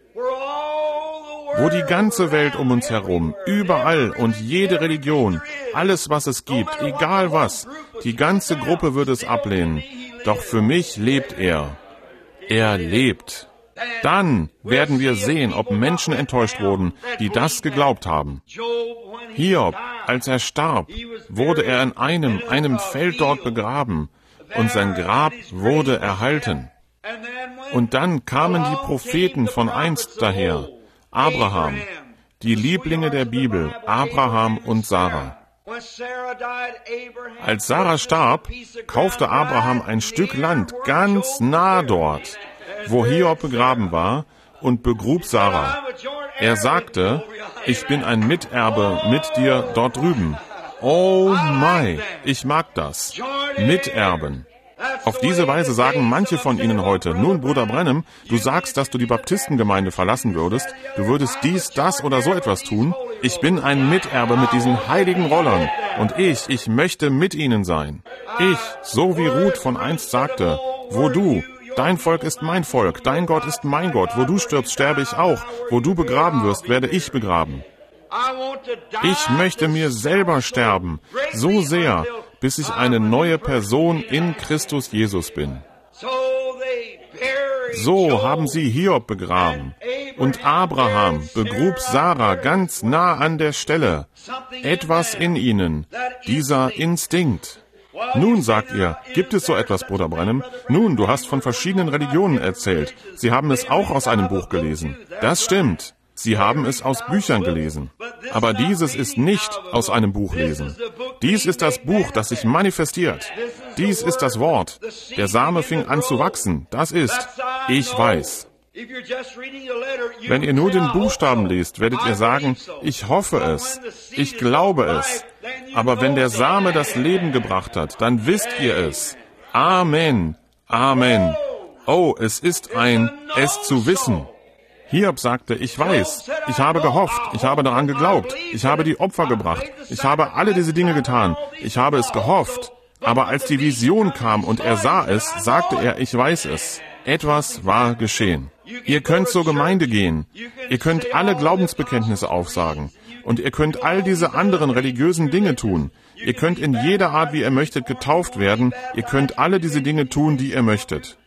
wo die ganze Welt um uns herum, überall und jede Religion, alles was es gibt, egal was, die ganze Gruppe würde es ablehnen. Doch für mich lebt er. Er lebt. Dann werden wir sehen, ob Menschen enttäuscht wurden, die das geglaubt haben. Hiob, als er starb, wurde er in einem, einem Feld dort begraben. Und sein Grab wurde erhalten. Und dann kamen die Propheten von einst daher, Abraham, die Lieblinge der Bibel, Abraham und Sarah. Als Sarah starb, kaufte Abraham ein Stück Land ganz nah dort, wo Hiob begraben war, und begrub Sarah. Er sagte, ich bin ein Miterbe mit dir dort drüben. Oh my, ich mag das. Miterben. Auf diese Weise sagen manche von Ihnen heute, nun Bruder Branham, du sagst, dass du die Baptistengemeinde verlassen würdest, du würdest dies, das oder so etwas tun. Ich bin ein Miterbe mit diesen heiligen Rollern und ich, ich möchte mit ihnen sein. Ich, so wie Ruth von einst sagte, wo du, dein Volk ist mein Volk, dein Gott ist mein Gott, wo du stirbst, sterbe ich auch, wo du begraben wirst, werde ich begraben. Ich möchte mir selber sterben, so sehr, bis ich eine neue Person in Christus Jesus bin. So haben sie Hiob begraben. Und Abraham begrub Sarah ganz nah an der Stelle. Etwas in ihnen, dieser Instinkt. Nun, sagt ihr, gibt es so etwas, Bruder Branham? Nun, du hast von verschiedenen Religionen erzählt. Sie haben es auch aus einem Buch gelesen. Das stimmt. Sie haben es aus Büchern gelesen. Aber dieses ist nicht aus einem Buch lesen. Dies ist das Buch, das sich manifestiert. Dies ist das Wort. Der Same fing an zu wachsen. Das ist, ich weiß. Wenn ihr nur den Buchstaben lest, werdet ihr sagen, ich hoffe es, ich glaube es. Aber wenn der Same das Leben gebracht hat, dann wisst ihr es. Amen, Amen. Oh, es ist ein es zu wissen. Hiob sagte, ich weiß, ich habe gehofft, ich habe daran geglaubt, ich habe die Opfer gebracht, ich habe alle diese Dinge getan, ich habe es gehofft. Aber als die Vision kam und er sah es, sagte er, ich weiß es. Etwas war geschehen. Ihr könnt zur Gemeinde gehen, ihr könnt alle Glaubensbekenntnisse aufsagen und ihr könnt all diese anderen religiösen Dinge tun. Ihr könnt in jeder Art, wie ihr möchtet, getauft werden, ihr könnt alle diese Dinge tun, die ihr möchtet.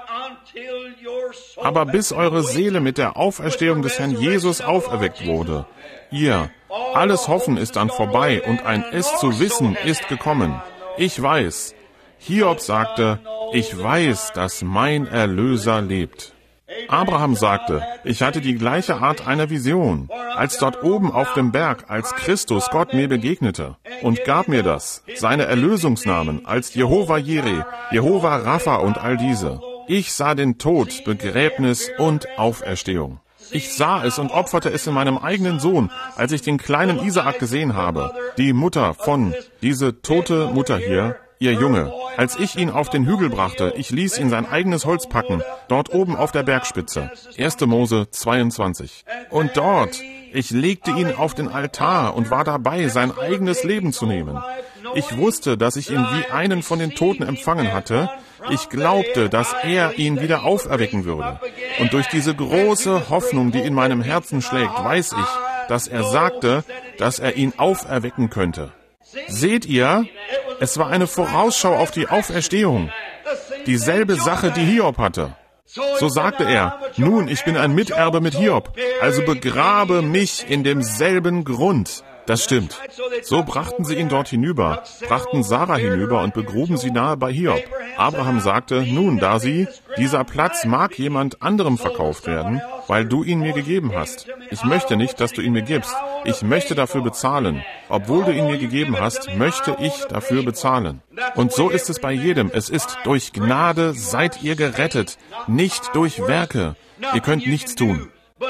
Aber bis eure Seele mit der Auferstehung des Herrn Jesus auferweckt wurde, ihr, alles Hoffen ist dann vorbei und ein Es zu wissen ist gekommen. Ich weiß. Hiob sagte, ich weiß, dass mein Erlöser lebt. Abraham sagte, ich hatte die gleiche Art einer Vision, als dort oben auf dem Berg, als Christus Gott mir begegnete und gab mir das, seine Erlösungsnamen, als Jehova Jireh, Jehova Rapha und all diese. Ich sah den Tod, Begräbnis und Auferstehung. Ich sah es und opferte es in meinem eigenen Sohn, als ich den kleinen Isaak gesehen habe, die Mutter von, diese tote Mutter hier, ihr Junge, als ich ihn auf den Hügel brachte, ich ließ ihn sein eigenes Holz packen, dort oben auf der Bergspitze. erster Mose zweiundzwanzig. Und dort, ich legte ihn auf den Altar und war dabei, sein eigenes Leben zu nehmen. Ich wusste, dass ich ihn wie einen von den Toten empfangen hatte. Ich glaubte, dass er ihn wieder auferwecken würde. Und durch diese große Hoffnung, die in meinem Herzen schlägt, weiß ich, dass er sagte, dass er ihn auferwecken könnte. Seht ihr, es war eine Vorausschau auf die Auferstehung. Dieselbe Sache, die Hiob hatte. So sagte er, nun, ich bin ein Miterbe mit Hiob, also begrabe mich in demselben Grund. Das stimmt. So brachten sie ihn dort hinüber, brachten Sarah hinüber und begruben sie nahe bei Hiob. Abraham sagte, nun, da sie, dieser Platz mag jemand anderem verkauft werden, weil du ihn mir gegeben hast. Ich möchte nicht, dass du ihn mir gibst. Ich möchte dafür bezahlen. Obwohl du ihn mir gegeben hast, möchte ich dafür bezahlen. Und so ist es bei jedem. Es ist durch Gnade seid ihr gerettet, nicht durch Werke. Ihr könnt nichts tun.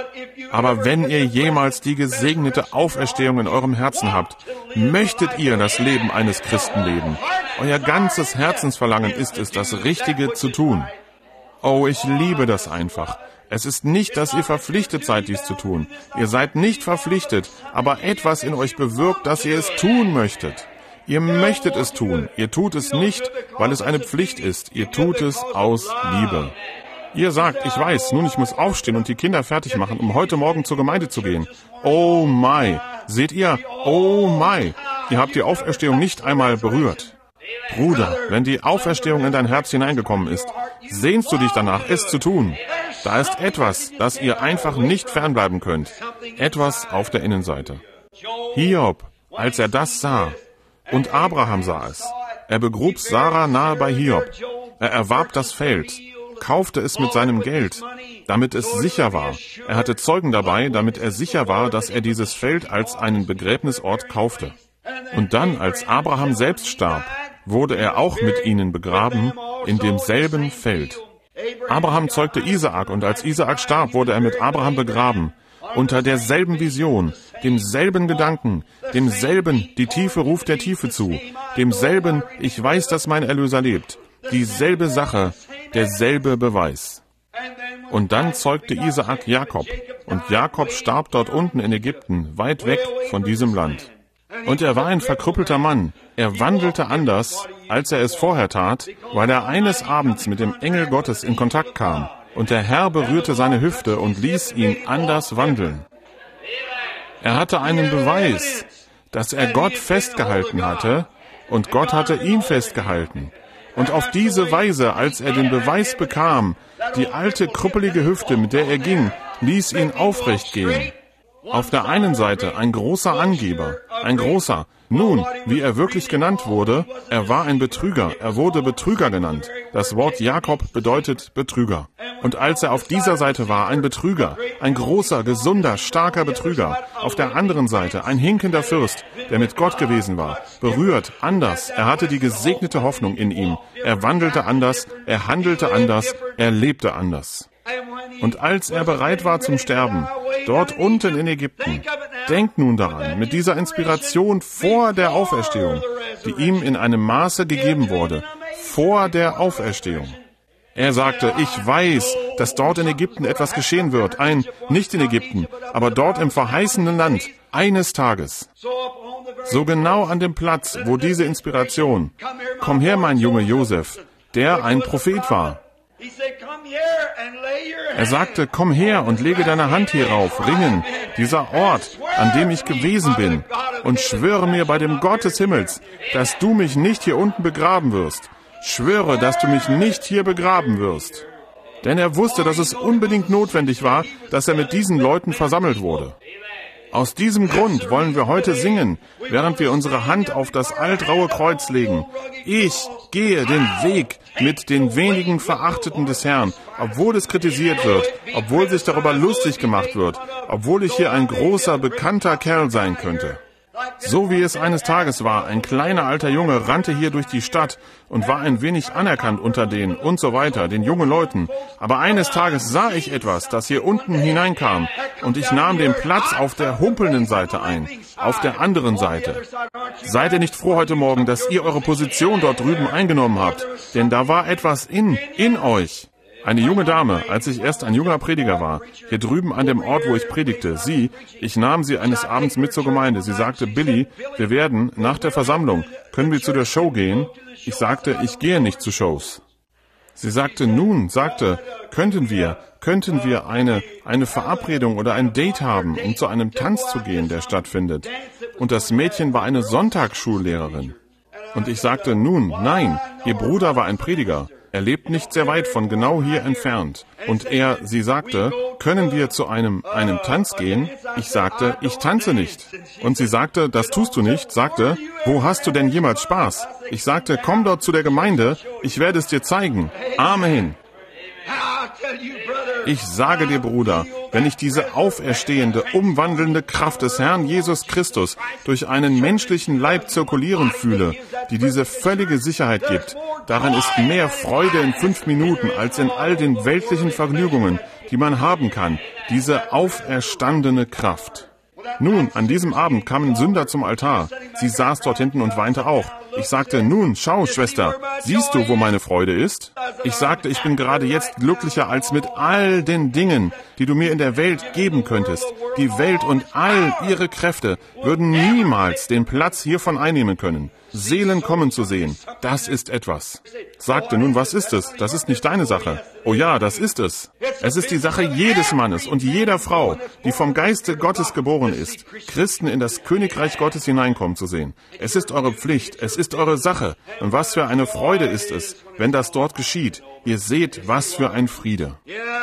Aber wenn ihr jemals die gesegnete Auferstehung in eurem Herzen habt, möchtet ihr das Leben eines Christen leben. Euer ganzes Herzensverlangen ist es, das Richtige zu tun. Oh, ich liebe das einfach. Es ist nicht, dass ihr verpflichtet seid, dies zu tun. Ihr seid nicht verpflichtet, aber etwas in euch bewirkt, dass ihr es tun möchtet. Ihr möchtet es tun. Ihr tut es nicht, weil es eine Pflicht ist. Ihr tut es aus Liebe. Ihr sagt, ich weiß, nun ich muss aufstehen und die Kinder fertig machen, um heute Morgen zur Gemeinde zu gehen. Oh my, seht ihr? Oh my, ihr habt die Auferstehung nicht einmal berührt. Bruder, wenn die Auferstehung in dein Herz hineingekommen ist, sehnst du dich danach, es zu tun. Da ist etwas, das ihr einfach nicht fernbleiben könnt. Etwas auf der Innenseite. Hiob, als er das sah, und Abraham sah es, er begrub Sarah nahe bei Hiob. Er erwarb das Feld, kaufte es mit seinem Geld, damit es sicher war. Er hatte Zeugen dabei, damit er sicher war, dass er dieses Feld als einen Begräbnisort kaufte. Und dann, als Abraham selbst starb, wurde er auch mit ihnen begraben in demselben Feld. Abraham zeugte Isaak, und als Isaak starb, wurde er mit Abraham begraben, unter derselben Vision, demselben Gedanken, demselben, die Tiefe ruft der Tiefe zu, demselben, ich weiß, dass mein Erlöser lebt, dieselbe Sache, derselbe Beweis. Und dann zeugte Isaak Jakob, und Jakob starb dort unten in Ägypten, weit weg von diesem Land. Und er war ein verkrüppelter Mann. Er wandelte anders, als er es vorher tat, weil er eines Abends mit dem Engel Gottes in Kontakt kam. Und der Herr berührte seine Hüfte und ließ ihn anders wandeln. Er hatte einen Beweis, dass er Gott festgehalten hatte, und Gott hatte ihn festgehalten. Und auf diese Weise, als er den Beweis bekam, Die alte, krüppelige Hüfte, mit der er ging, ließ ihn aufrecht gehen. Auf der einen Seite ein großer Angeber, ein großer. Nun, wie er wirklich genannt wurde, er war ein Betrüger, er wurde Betrüger genannt. Das Wort Jakob bedeutet Betrüger. Und als er auf dieser Seite war, ein Betrüger, ein großer, gesunder, starker Betrüger. Auf der anderen Seite ein hinkender Fürst, der mit Gott gewesen war, berührt, anders. Er hatte die gesegnete Hoffnung in ihm. Er wandelte anders, er handelte anders, er lebte anders. Und als er bereit war zum Sterben, dort unten in Ägypten, denkt nun daran, mit dieser Inspiration vor der Auferstehung, die ihm in einem Maße gegeben wurde, vor der Auferstehung. Er sagte, ich weiß, dass dort in Ägypten etwas geschehen wird, ein, nicht in Ägypten, aber dort im verheißenen Land, eines Tages. So genau an dem Platz, wo diese Inspiration, komm her, mein Junge Josef, der ein Prophet war. Er sagte, komm her und lege deine Hand hierauf, Ringen, dieser Ort, an dem ich gewesen bin, und schwöre mir bei dem Gott des Himmels, dass du mich nicht hier unten begraben wirst. Schwöre, dass du mich nicht hier begraben wirst. Denn er wusste, dass es unbedingt notwendig war, dass er mit diesen Leuten versammelt wurde. Aus diesem Grund wollen wir heute singen, während wir unsere Hand auf das altraue Kreuz legen. Ich gehe den Weg mit den wenigen Verachteten des Herrn, obwohl es kritisiert wird, obwohl sich darüber lustig gemacht wird, obwohl ich hier ein großer, bekannter Kerl sein könnte. So wie es eines Tages war, ein kleiner alter Junge rannte hier durch die Stadt und war ein wenig anerkannt unter denen und so weiter, den jungen Leuten. Aber eines Tages sah ich etwas, das hier unten hineinkam, und ich nahm den Platz auf der humpelnden Seite ein, auf der anderen Seite. Seid ihr nicht froh heute Morgen, dass ihr eure Position dort drüben eingenommen habt? Denn da war etwas in, in euch. Eine junge Dame, als ich erst ein junger Prediger war, hier drüben an dem Ort, wo ich predigte, sie, ich nahm sie eines Abends mit zur Gemeinde. Sie sagte, Billy, wir werden nach der Versammlung, können wir zu der Show gehen? Ich sagte, ich gehe nicht zu Shows. Sie sagte, nun, sagte, könnten wir, könnten wir eine, eine Verabredung oder ein Date haben, um zu einem Tanz zu gehen, der stattfindet. Und das Mädchen war eine Sonntagsschullehrerin. Und ich sagte, nun, nein, ihr Bruder war ein Prediger. Er lebt nicht sehr weit von genau hier entfernt. Und er, sie sagte, können wir zu einem, einem Tanz gehen? Ich sagte, ich tanze nicht. Und sie sagte, das tust du nicht, sagte, wo hast du denn jemals Spaß? Ich sagte, komm dort zu der Gemeinde, ich werde es dir zeigen. Amen. Ich sage dir, Bruder, wenn ich diese auferstehende, umwandelnde Kraft des Herrn Jesus Christus durch einen menschlichen Leib zirkulieren fühle, die diese völlige Sicherheit gibt, darin ist mehr Freude in fünf Minuten als in all den weltlichen Vergnügungen, die man haben kann, diese auferstandene Kraft. Nun, an diesem Abend kamen Sünder zum Altar. Sie saß dort hinten und weinte auch. Ich sagte, nun, schau, Schwester, siehst du, wo meine Freude ist? Ich sagte, ich bin gerade jetzt glücklicher als mit all den Dingen, die du mir in der Welt geben könntest. Die Welt und all ihre Kräfte würden niemals den Platz hiervon einnehmen können. Seelen kommen zu sehen, das ist etwas. Sagte, nun, was ist es? Das ist nicht deine Sache. Oh ja, das ist es. Es ist die Sache jedes Mannes und jeder Frau, die vom Geiste Gottes geboren ist, Christen in das Königreich Gottes hineinkommen zu sehen. Es ist eure Pflicht, es ist eure Sache. Und was für eine Freude ist es, wenn das dort geschieht. Ihr seht, was für ein Friede.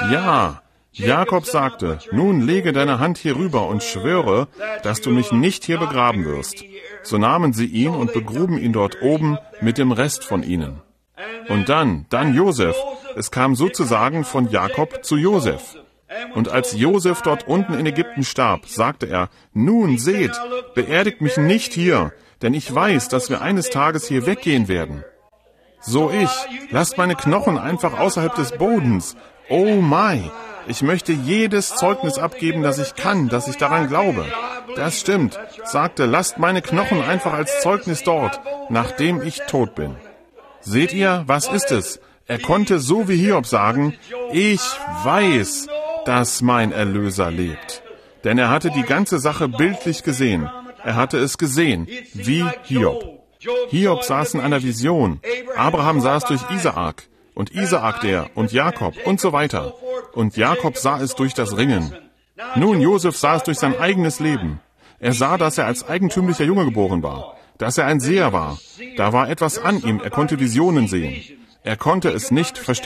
Ja, Jakob sagte, nun lege deine Hand hier rüber und schwöre, dass du mich nicht hier begraben wirst. So nahmen sie ihn und begruben ihn dort oben mit dem Rest von ihnen. Und dann, dann Josef. Es kam sozusagen von Jakob zu Josef. Und als Josef dort unten in Ägypten starb, sagte er, nun seht, beerdigt mich nicht hier, denn ich weiß, dass wir eines Tages hier weggehen werden. So ich, lasst meine Knochen einfach außerhalb des Bodens. Oh my! Ich möchte jedes Zeugnis abgeben, das ich kann, dass ich daran glaube. Das stimmt, sagte, lasst meine Knochen einfach als Zeugnis dort, nachdem ich tot bin. Seht ihr, was ist es? Er konnte so wie Hiob sagen, ich weiß, dass mein Erlöser lebt. Denn er hatte die ganze Sache bildlich gesehen. Er hatte es gesehen, wie Hiob. Hiob saß in einer Vision. Abraham saß durch Isaak. Und Isaak der und Jakob und so weiter. Und Jakob sah es durch das Ringen. Nun, Josef sah es durch sein eigenes Leben. Er sah, dass er als eigentümlicher Junge geboren war, dass er ein Seher war. Da war etwas an ihm, er konnte Visionen sehen. Er konnte es nicht verstehen.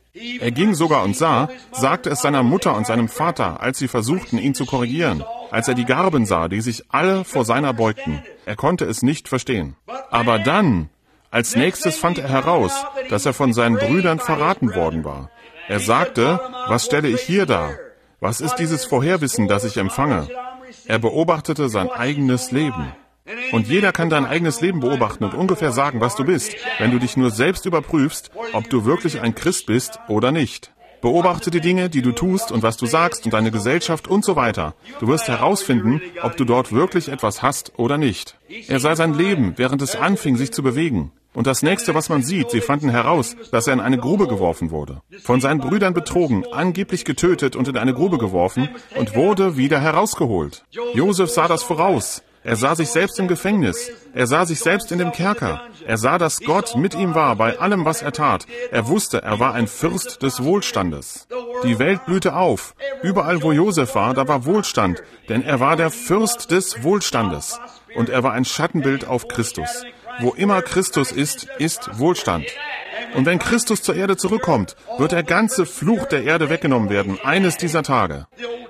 Er ging sogar und sah, sagte es seiner Mutter und seinem Vater, als sie versuchten, ihn zu korrigieren. Als er die Garben sah, die sich alle vor seiner beugten. Er konnte es nicht verstehen. Aber dann, als nächstes fand er heraus, dass er von seinen Brüdern verraten worden war. Er sagte, was stelle ich hier dar? Was ist dieses Vorherwissen, das ich empfange? Er beobachtete sein eigenes Leben. Und jeder kann dein eigenes Leben beobachten und ungefähr sagen, was du bist, wenn du dich nur selbst überprüfst, ob du wirklich ein Christ bist oder nicht. Beobachte die Dinge, die du tust und was du sagst und deine Gesellschaft und so weiter. Du wirst herausfinden, ob du dort wirklich etwas hast oder nicht. Er sah sein Leben, während es anfing, sich zu bewegen. Und das nächste, was man sieht, sie fanden heraus, dass er in eine Grube geworfen wurde. Von seinen Brüdern betrogen, angeblich getötet und in eine Grube geworfen und wurde wieder herausgeholt. Josef sah das voraus. Er sah sich selbst im Gefängnis. Er sah sich selbst in dem Kerker. Er sah, dass Gott mit ihm war bei allem, was er tat. Er wusste, er war ein Fürst des Wohlstandes. Die Welt blühte auf. Überall, wo Josef war, da war Wohlstand, denn er war der Fürst des Wohlstandes. Und er war ein Schattenbild auf Christus. Wo immer Christus ist, ist Wohlstand. Und wenn Christus zur Erde zurückkommt, wird der ganze Fluch der Erde weggenommen werden, eines dieser Tage.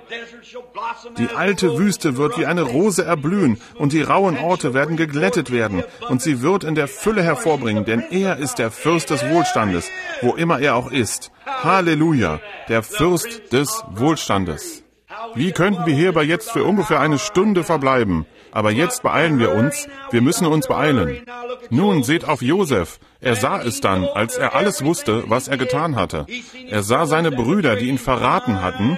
Die alte Wüste wird wie eine Rose erblühen und die rauen Orte werden geglättet werden und sie wird in der Fülle hervorbringen, denn er ist der Fürst des Wohlstandes, wo immer er auch ist. Halleluja, der Fürst des Wohlstandes. Wie könnten wir hierbei jetzt für ungefähr eine Stunde verbleiben? Aber jetzt beeilen wir uns, wir müssen uns beeilen. Nun seht auf Josef. Er sah es dann, als er alles wusste, was er getan hatte. Er sah seine Brüder, die ihn verraten hatten,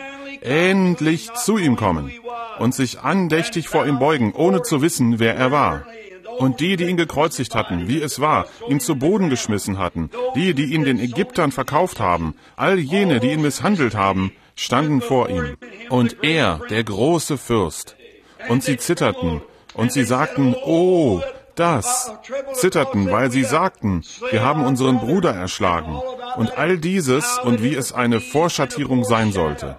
endlich zu ihm kommen und sich andächtig vor ihm beugen, ohne zu wissen, wer er war. Und die, die ihn gekreuzigt hatten, wie es war, ihn zu Boden geschmissen hatten, die, die ihn den Ägyptern verkauft haben, all jene, die ihn misshandelt haben, standen vor ihm. Und er, der große Fürst. Und sie zitterten, und sie sagten, oh, das, zitterten, weil sie sagten, wir haben unseren Bruder erschlagen. Und all dieses und wie es eine Vorschattierung sein sollte.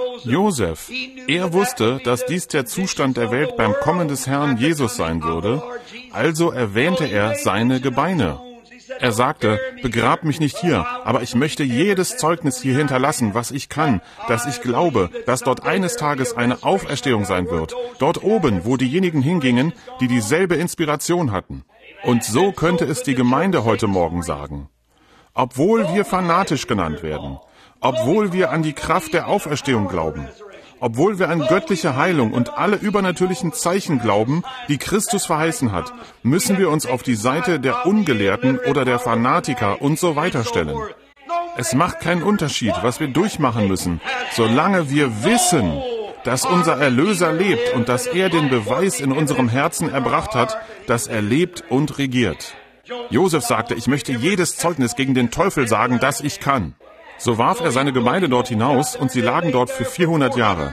Josef, er wusste, dass dies der Zustand der Welt beim Kommen des Herrn Jesus sein würde, also erwähnte er seine Gebeine. Er sagte, begrab mich nicht hier, aber ich möchte jedes Zeugnis hier hinterlassen, was ich kann, dass ich glaube, dass dort eines Tages eine Auferstehung sein wird, dort oben, wo diejenigen hingingen, die dieselbe Inspiration hatten. Und so könnte es die Gemeinde heute Morgen sagen. Obwohl wir fanatisch genannt werden, obwohl wir an die Kraft der Auferstehung glauben, obwohl wir an göttliche Heilung und alle übernatürlichen Zeichen glauben, die Christus verheißen hat, müssen wir uns auf die Seite der Ungelehrten oder der Fanatiker und so weiter stellen. Es macht keinen Unterschied, was wir durchmachen müssen, solange wir wissen, dass unser Erlöser lebt und dass er den Beweis in unserem Herzen erbracht hat, dass er lebt und regiert. Josef sagte, ich möchte jedes Zeugnis gegen den Teufel sagen, das ich kann. So warf er seine Gemeinde dort hinaus und sie lagen dort für vierhundert Jahre.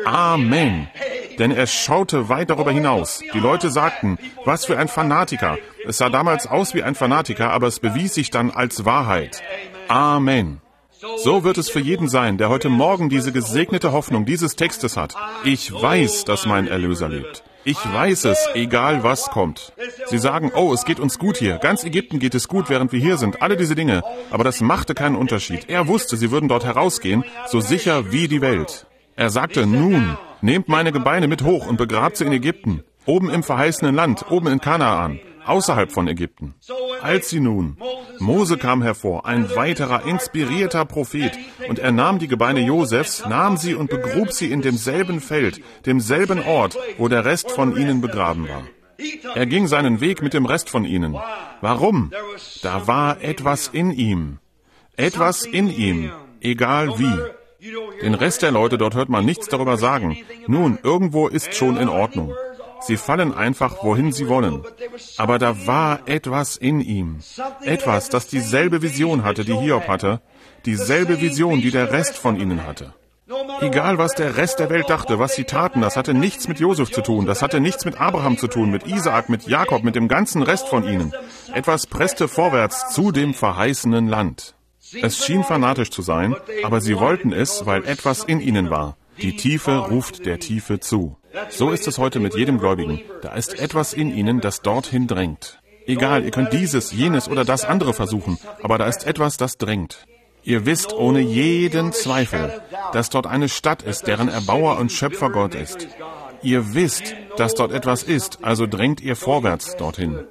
Amen. Denn er schaute weit darüber hinaus. Die Leute sagten, was für ein Fanatiker. Es sah damals aus wie ein Fanatiker, aber es bewies sich dann als Wahrheit. Amen. So wird es für jeden sein, der heute Morgen diese gesegnete Hoffnung dieses Textes hat. Ich weiß, dass mein Erlöser lebt. Ich weiß es, egal was kommt. Sie sagen, oh, es geht uns gut hier. Ganz Ägypten geht es gut, während wir hier sind. Alle diese Dinge. Aber das machte keinen Unterschied. Er wusste, sie würden dort herausgehen, so sicher wie die Welt. Er sagte, nun, nehmt meine Gebeine mit hoch und begrabt sie in Ägypten. Oben im verheißenen Land, oben in Kanaan, außerhalb von Ägypten. Als sie nun, Mose kam hervor, ein weiterer inspirierter Prophet, und er nahm die Gebeine Josefs, nahm sie und begrub sie in demselben Feld, demselben Ort, wo der Rest von ihnen begraben war. Er ging seinen Weg mit dem Rest von ihnen. Warum? Da war etwas in ihm. Etwas in ihm, egal wie. Den Rest der Leute dort hört man nichts darüber sagen. Nun, irgendwo ist schon in Ordnung. Sie fallen einfach, wohin sie wollen. Aber da war etwas in ihm. Etwas, das dieselbe Vision hatte, die Hiob hatte. Dieselbe Vision, die der Rest von ihnen hatte. Egal, was der Rest der Welt dachte, was sie taten, das hatte nichts mit Josef zu tun. Das hatte nichts mit Abraham zu tun, mit Isaak, mit Jakob, mit dem ganzen Rest von ihnen. Etwas presste vorwärts zu dem verheißenen Land. Es schien fanatisch zu sein, aber sie wollten es, weil etwas in ihnen war. Die Tiefe ruft der Tiefe zu. So ist es heute mit jedem Gläubigen. Da ist etwas in ihnen, das dorthin drängt. Egal, ihr könnt dieses, jenes oder das andere versuchen, aber da ist etwas, das drängt. Ihr wisst ohne jeden Zweifel, dass dort eine Stadt ist, deren Erbauer und Schöpfer Gott ist. Ihr wisst, dass dort etwas ist, also drängt ihr vorwärts dorthin.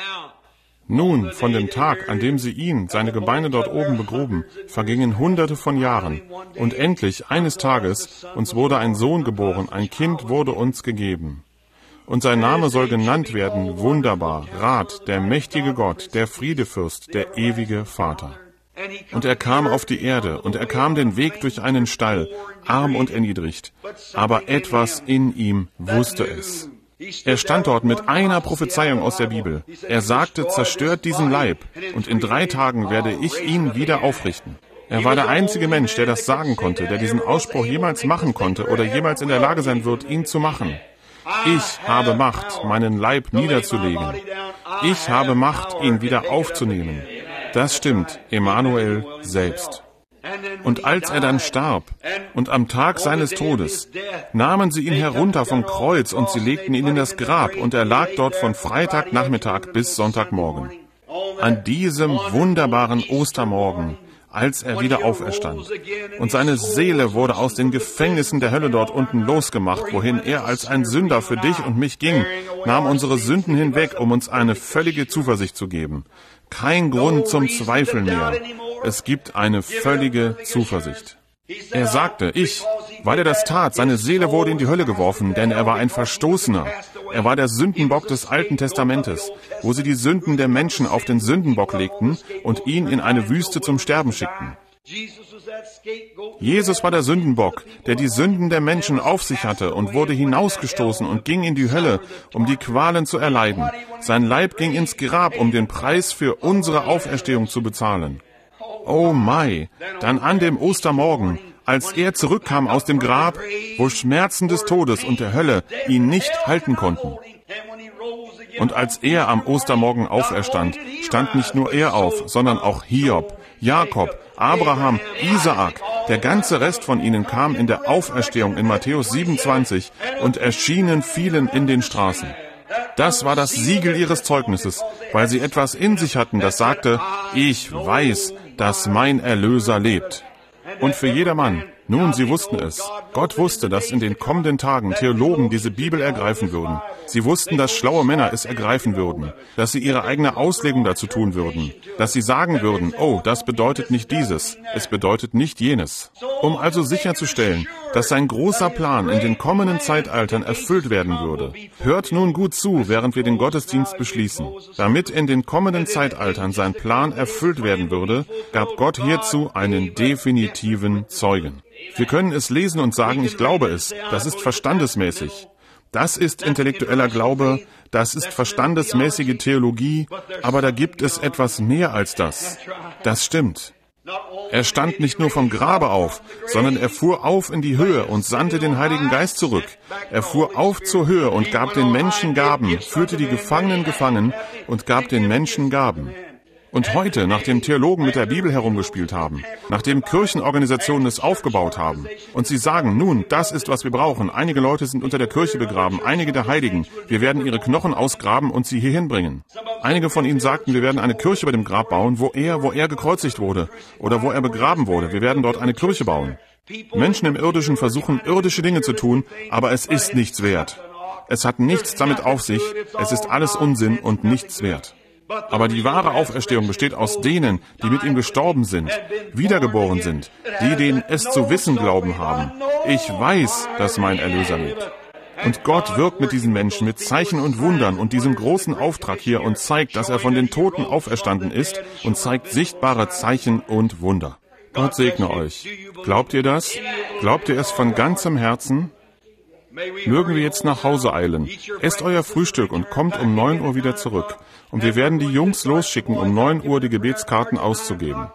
Nun, von dem Tag, an dem sie ihn, seine Gebeine dort oben begruben, vergingen Hunderte von Jahren. Und endlich, eines Tages, uns wurde ein Sohn geboren, ein Kind wurde uns gegeben. Und sein Name soll genannt werden, Wunderbar, Rat, der mächtige Gott, der Friedefürst, der ewige Vater. Und er kam auf die Erde, und er kam den Weg durch einen Stall, arm und erniedrigt. Aber etwas in ihm wusste es. Er stand dort mit einer Prophezeiung aus der Bibel. Er sagte, zerstört diesen Leib, und in drei Tagen werde ich ihn wieder aufrichten. Er war der einzige Mensch, der das sagen konnte, der diesen Ausspruch jemals machen konnte oder jemals in der Lage sein wird, ihn zu machen. Ich habe Macht, meinen Leib niederzulegen. Ich habe Macht, ihn wieder aufzunehmen. Das stimmt, Emmanuel selbst. Und als er dann starb, und am Tag seines Todes, nahmen sie ihn herunter vom Kreuz und sie legten ihn in das Grab, und er lag dort von Freitagnachmittag bis Sonntagmorgen. An diesem wunderbaren Ostermorgen, als er wieder auferstand. Und seine Seele wurde aus den Gefängnissen der Hölle dort unten losgemacht, wohin er als ein Sünder für dich und mich ging, nahm unsere Sünden hinweg, um uns eine völlige Zuversicht zu geben. Kein Grund zum Zweifeln mehr. Es gibt eine völlige Zuversicht. Er sagte, ich, weil er das tat, seine Seele wurde in die Hölle geworfen, denn er war ein Verstoßener. Er war der Sündenbock des Alten Testamentes, wo sie die Sünden der Menschen auf den Sündenbock legten und ihn in eine Wüste zum Sterben schickten. Jesus war der Sündenbock, der die Sünden der Menschen auf sich hatte und wurde hinausgestoßen und ging in die Hölle, um die Qualen zu erleiden. Sein Leib ging ins Grab, um den Preis für unsere Auferstehung zu bezahlen. Oh Mai, dann an dem Ostermorgen, als er zurückkam aus dem Grab, wo Schmerzen des Todes und der Hölle ihn nicht halten konnten. Und als er am Ostermorgen auferstand, stand nicht nur er auf, sondern auch Hiob, Jakob, Abraham, Isaak. Der ganze Rest von ihnen kam in der Auferstehung in Matthäus siebenundzwanzig und erschienen vielen in den Straßen. Das war das Siegel ihres Zeugnisses, weil sie etwas in sich hatten, das sagte, ich weiß, dass mein Erlöser lebt. Und für jedermann, nun, sie wussten es. Gott wusste, dass in den kommenden Tagen Theologen diese Bibel ergreifen würden. Sie wussten, dass schlaue Männer es ergreifen würden, dass sie ihre eigene Auslegung dazu tun würden, dass sie sagen würden, oh, das bedeutet nicht dieses, es bedeutet nicht jenes. Um also sicherzustellen, dass sein großer Plan in den kommenden Zeitaltern erfüllt werden würde. Hört nun gut zu, während wir den Gottesdienst beschließen. Damit in den kommenden Zeitaltern sein Plan erfüllt werden würde, gab Gott hierzu einen definitiven Zeugen. Wir können es lesen und sagen, ich glaube es. Das ist verstandesmäßig. Das ist intellektueller Glaube, das ist verstandesmäßige Theologie, aber da gibt es etwas mehr als das. Das stimmt. Er stand nicht nur vom Grabe auf, sondern er fuhr auf in die Höhe und sandte den Heiligen Geist zurück. Er fuhr auf zur Höhe und gab den Menschen Gaben, führte die Gefangenen gefangen und gab den Menschen Gaben. Und heute, nachdem Theologen mit der Bibel herumgespielt haben, nachdem Kirchenorganisationen es aufgebaut haben, und sie sagen, nun, das ist, was wir brauchen, einige Leute sind unter der Kirche begraben, einige der Heiligen, wir werden ihre Knochen ausgraben und sie hierhin bringen. Einige von ihnen sagten, wir werden eine Kirche bei dem Grab bauen, wo er, wo er gekreuzigt wurde, oder wo er begraben wurde, wir werden dort eine Kirche bauen. Menschen im Irdischen versuchen, irdische Dinge zu tun, aber es ist nichts wert. Es hat nichts damit auf sich, es ist alles Unsinn und nichts wert. Aber die wahre Auferstehung besteht aus denen, die mit ihm gestorben sind, wiedergeboren sind, die, denen es zu wissen glauben haben. Ich weiß, dass mein Erlöser lebt. Und Gott wirkt mit diesen Menschen, mit Zeichen und Wundern und diesem großen Auftrag hier und zeigt, dass er von den Toten auferstanden ist und zeigt sichtbare Zeichen und Wunder. Gott segne euch. Glaubt ihr das? Glaubt ihr es von ganzem Herzen? Mögen wir jetzt nach Hause eilen. Esst euer Frühstück und kommt um neun Uhr wieder zurück. Und wir werden die Jungs losschicken, um neun Uhr die Gebetskarten auszugeben.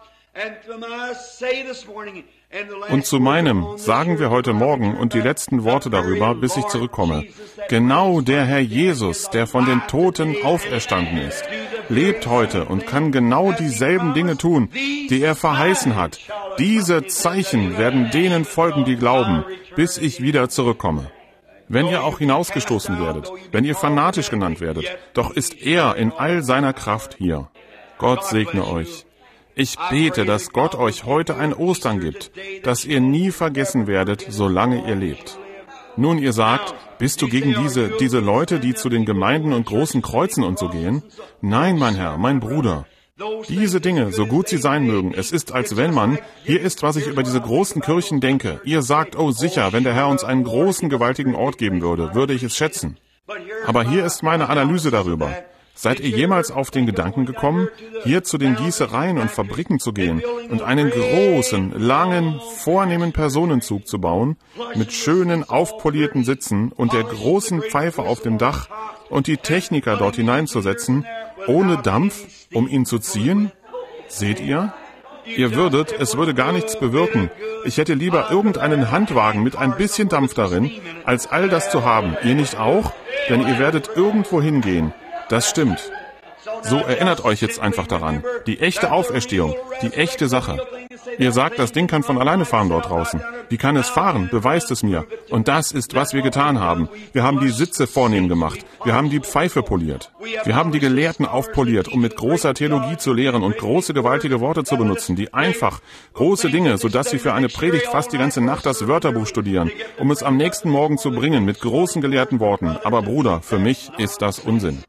Und zu meinem sagen wir heute Morgen und die letzten Worte darüber, bis ich zurückkomme. Genau der Herr Jesus, der von den Toten auferstanden ist, lebt heute und kann genau dieselben Dinge tun, die er verheißen hat. Diese Zeichen werden denen folgen, die glauben, bis ich wieder zurückkomme. Wenn ihr auch hinausgestoßen werdet, wenn ihr fanatisch genannt werdet, doch ist er in all seiner Kraft hier. Gott segne euch. Ich bete, dass Gott euch heute ein Ostern gibt, das ihr nie vergessen werdet, solange ihr lebt. Nun, ihr sagt, bist du gegen diese, diese Leute, die zu den Gemeinden und großen Kreuzen und so gehen? Nein, mein Herr, mein Bruder. Diese Dinge, so gut sie sein mögen, es ist, als wenn man, hier ist, was ich über diese großen Kirchen denke. Ihr sagt, oh sicher, wenn der Herr uns einen großen, gewaltigen Ort geben würde, würde ich es schätzen. Aber hier ist meine Analyse darüber. Seid ihr jemals auf den Gedanken gekommen, hier zu den Gießereien und Fabriken zu gehen und einen großen, langen, vornehmen Personenzug zu bauen, mit schönen, aufpolierten Sitzen und der großen Pfeife auf dem Dach und die Techniker dort hineinzusetzen, ohne Dampf, um ihn zu ziehen? Seht ihr? Ihr würdet, es würde gar nichts bewirken. Ich hätte lieber irgendeinen Handwagen mit ein bisschen Dampf darin, als all das zu haben. Ihr nicht auch? Denn ihr werdet irgendwo hingehen. Das stimmt. So erinnert euch jetzt einfach daran. Die echte Auferstehung, die echte Sache. Ihr sagt, das Ding kann von alleine fahren dort draußen. Wie kann es fahren? Beweist es mir. Und das ist, was wir getan haben. Wir haben die Sitze vornehm gemacht. Wir haben die Pfeife poliert. Wir haben die Gelehrten aufpoliert, um mit großer Theologie zu lehren und große, gewaltige Worte zu benutzen, die einfach, große Dinge, sodass sie für eine Predigt fast die ganze Nacht das Wörterbuch studieren, um es am nächsten Morgen zu bringen mit großen, gelehrten Worten. Aber Bruder, für mich ist das Unsinn.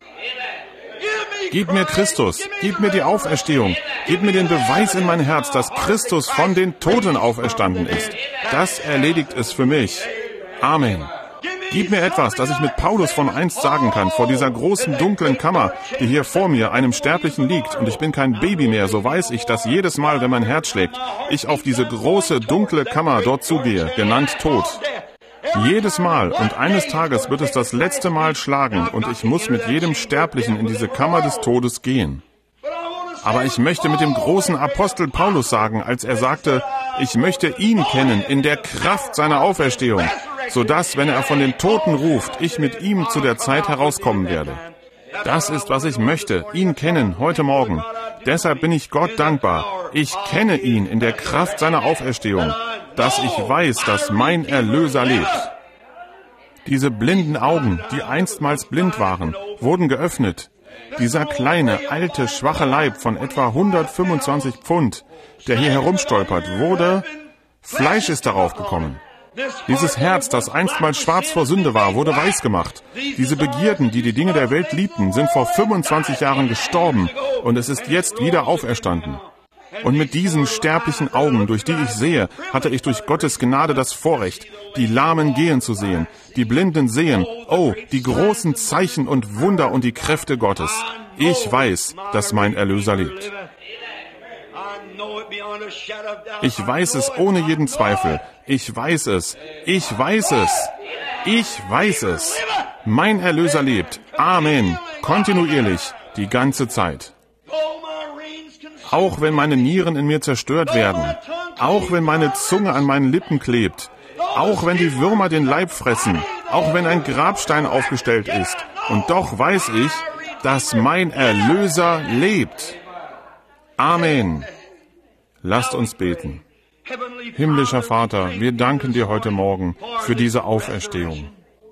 Gib mir Christus, gib mir die Auferstehung, gib mir den Beweis in mein Herz, dass Christus von den Toten auferstanden ist. Das erledigt es für mich. Amen. Gib mir etwas, das ich mit Paulus von einst sagen kann, vor dieser großen, dunklen Kammer, die hier vor mir einem Sterblichen liegt, und ich bin kein Baby mehr, so weiß ich, dass jedes Mal, wenn mein Herz schlägt, ich auf diese große, dunkle Kammer dort zugehe, genannt Tod. Jedes Mal, und eines Tages wird es das letzte Mal schlagen, und ich muss mit jedem Sterblichen in diese Kammer des Todes gehen. Aber ich möchte mit dem großen Apostel Paulus sagen, als er sagte, ich möchte ihn kennen in der Kraft seiner Auferstehung, sodass, wenn er von den Toten ruft, ich mit ihm zu der Zeit herauskommen werde. Das ist, was ich möchte, ihn kennen heute Morgen. Deshalb bin ich Gott dankbar. Ich kenne ihn in der Kraft seiner Auferstehung, dass ich weiß, dass mein Erlöser lebt. Diese blinden Augen, die einstmals blind waren, wurden geöffnet. Dieser kleine, alte, schwache Leib von etwa hundertfünfundzwanzig Pfund, der hier herumstolpert, wurde, Fleisch ist darauf gekommen. Dieses Herz, das einstmals schwarz vor Sünde war, wurde weiß gemacht. Diese Begierden, die die Dinge der Welt liebten, sind vor fünfundzwanzig Jahren gestorben und es ist jetzt wieder auferstanden. Und mit diesen sterblichen Augen, durch die ich sehe, hatte ich durch Gottes Gnade das Vorrecht, die Lahmen gehen zu sehen, die Blinden sehen, oh, die großen Zeichen und Wunder und die Kräfte Gottes. Ich weiß, dass mein Erlöser lebt. Ich weiß es ohne jeden Zweifel. Ich weiß es. Ich weiß es. Ich weiß es. Mein Erlöser lebt. Amen. Kontinuierlich. Die ganze Zeit. Auch wenn meine Nieren in mir zerstört werden. Auch wenn meine Zunge an meinen Lippen klebt. Auch wenn die Würmer den Leib fressen. Auch wenn ein Grabstein aufgestellt ist. Und doch weiß ich, dass mein Erlöser lebt. Amen. Lasst uns beten. Himmlischer Vater, wir danken dir heute Morgen für diese Auferstehung.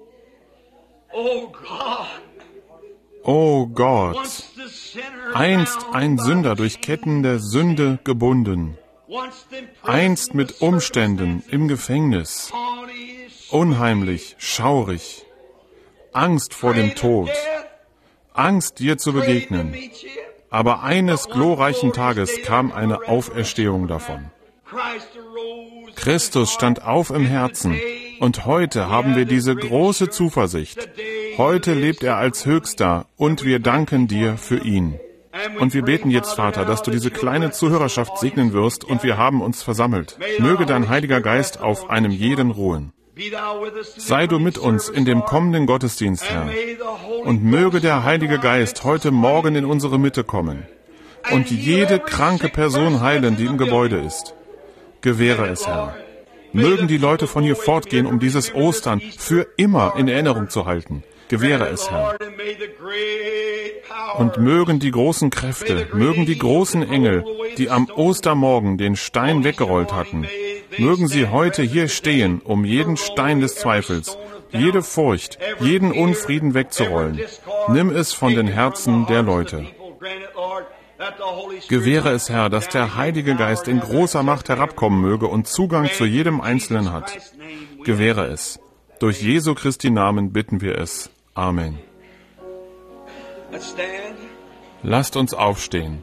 O Gott, einst ein Sünder durch Ketten der Sünde gebunden, einst mit Umständen im Gefängnis, unheimlich, schaurig, Angst vor dem Tod, Angst dir zu begegnen. Aber eines glorreichen Tages kam eine Auferstehung davon. Christus stand auf im Herzen und heute haben wir diese große Zuversicht. Heute lebt er als Höchster und wir danken dir für ihn. Und wir beten jetzt, Vater, dass du diese kleine Zuhörerschaft segnen wirst und wir haben uns versammelt. Möge dein Heiliger Geist auf einem jeden ruhen. Sei du mit uns in dem kommenden Gottesdienst, Herr. Und möge der Heilige Geist heute Morgen in unsere Mitte kommen und jede kranke Person heilen, die im Gebäude ist. Gewähre es, Herr. Mögen die Leute von hier fortgehen, um dieses Ostern für immer in Erinnerung zu halten. Gewähre es, Herr. Und mögen die großen Kräfte, mögen die großen Engel, die am Ostermorgen den Stein weggerollt hatten, mögen sie heute hier stehen, um jeden Stein des Zweifels, jede Furcht, jeden Unfrieden wegzurollen. Nimm es von den Herzen der Leute. Gewähre es, Herr, dass der Heilige Geist in großer Macht herabkommen möge und Zugang zu jedem Einzelnen hat. Gewähre es. Durch Jesu Christi Namen bitten wir es. Amen. Lasst uns aufstehen.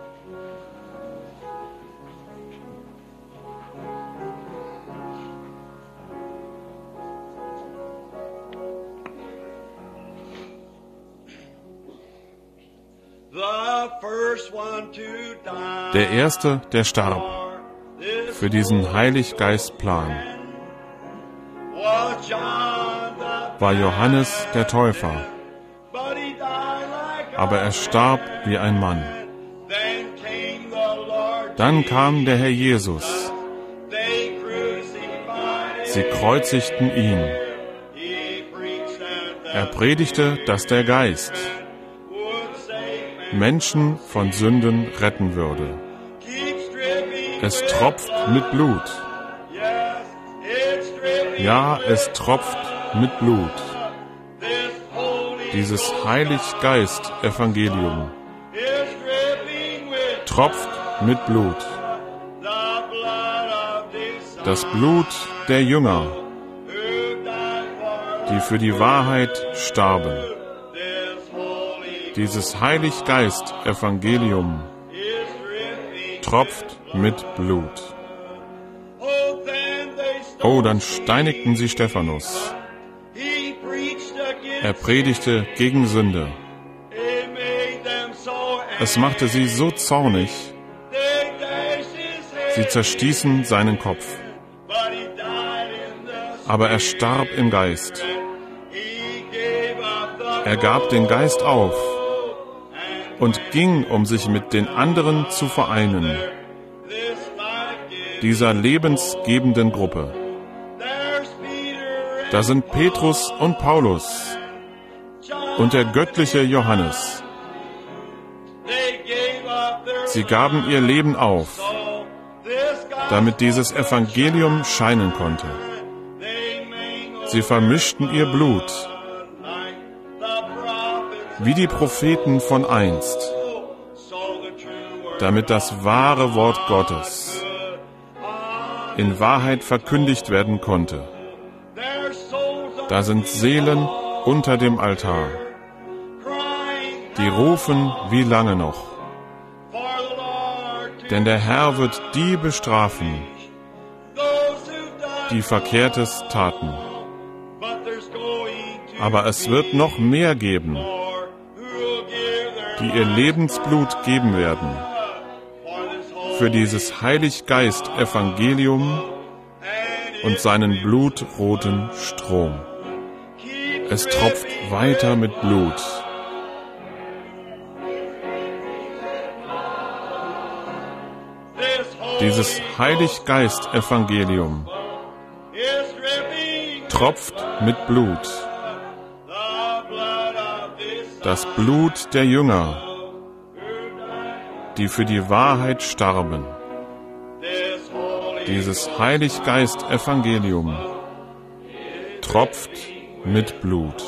Der Erste, der starb für diesen Heiliggeistplan, war Johannes der Täufer. Aber er starb wie ein Mann. Dann kam der Herr Jesus. Sie kreuzigten ihn. Er predigte, dass der Geist Menschen von Sünden retten würde. Es tropft mit Blut. Ja, es tropft mit Blut. Dieses Heiliggeist-Evangelium tropft mit Blut. Das Blut der Jünger, die für die Wahrheit starben. Dieses Heiliggeist-Evangelium tropft mit Blut. Oh, dann steinigten sie Stephanus. Er predigte gegen Sünde. Es machte sie so zornig, sie zerstießen seinen Kopf. Aber er starb im Geist. Er gab den Geist auf und ging, um sich mit den anderen zu vereinen, dieser lebensgebenden Gruppe. Da sind Petrus und Paulus und der göttliche Johannes. Sie gaben ihr Leben auf, damit dieses Evangelium scheinen konnte. Sie vermischten ihr Blut, wie die Propheten von einst, damit das wahre Wort Gottes in Wahrheit verkündigt werden konnte. Da sind Seelen unter dem Altar, die rufen, wie lange noch? Denn der Herr wird die bestrafen, die Verkehrtes taten. Aber es wird noch mehr geben, die ihr Lebensblut geben werden für dieses Heiliggeist-Evangelium und seinen blutroten Strom. Es tropft weiter mit Blut. Dieses Heiliggeist-Evangelium tropft mit Blut. Das Blut der Jünger, die für die Wahrheit starben. Dieses Heiliggeist-Evangelium tropft mit Blut.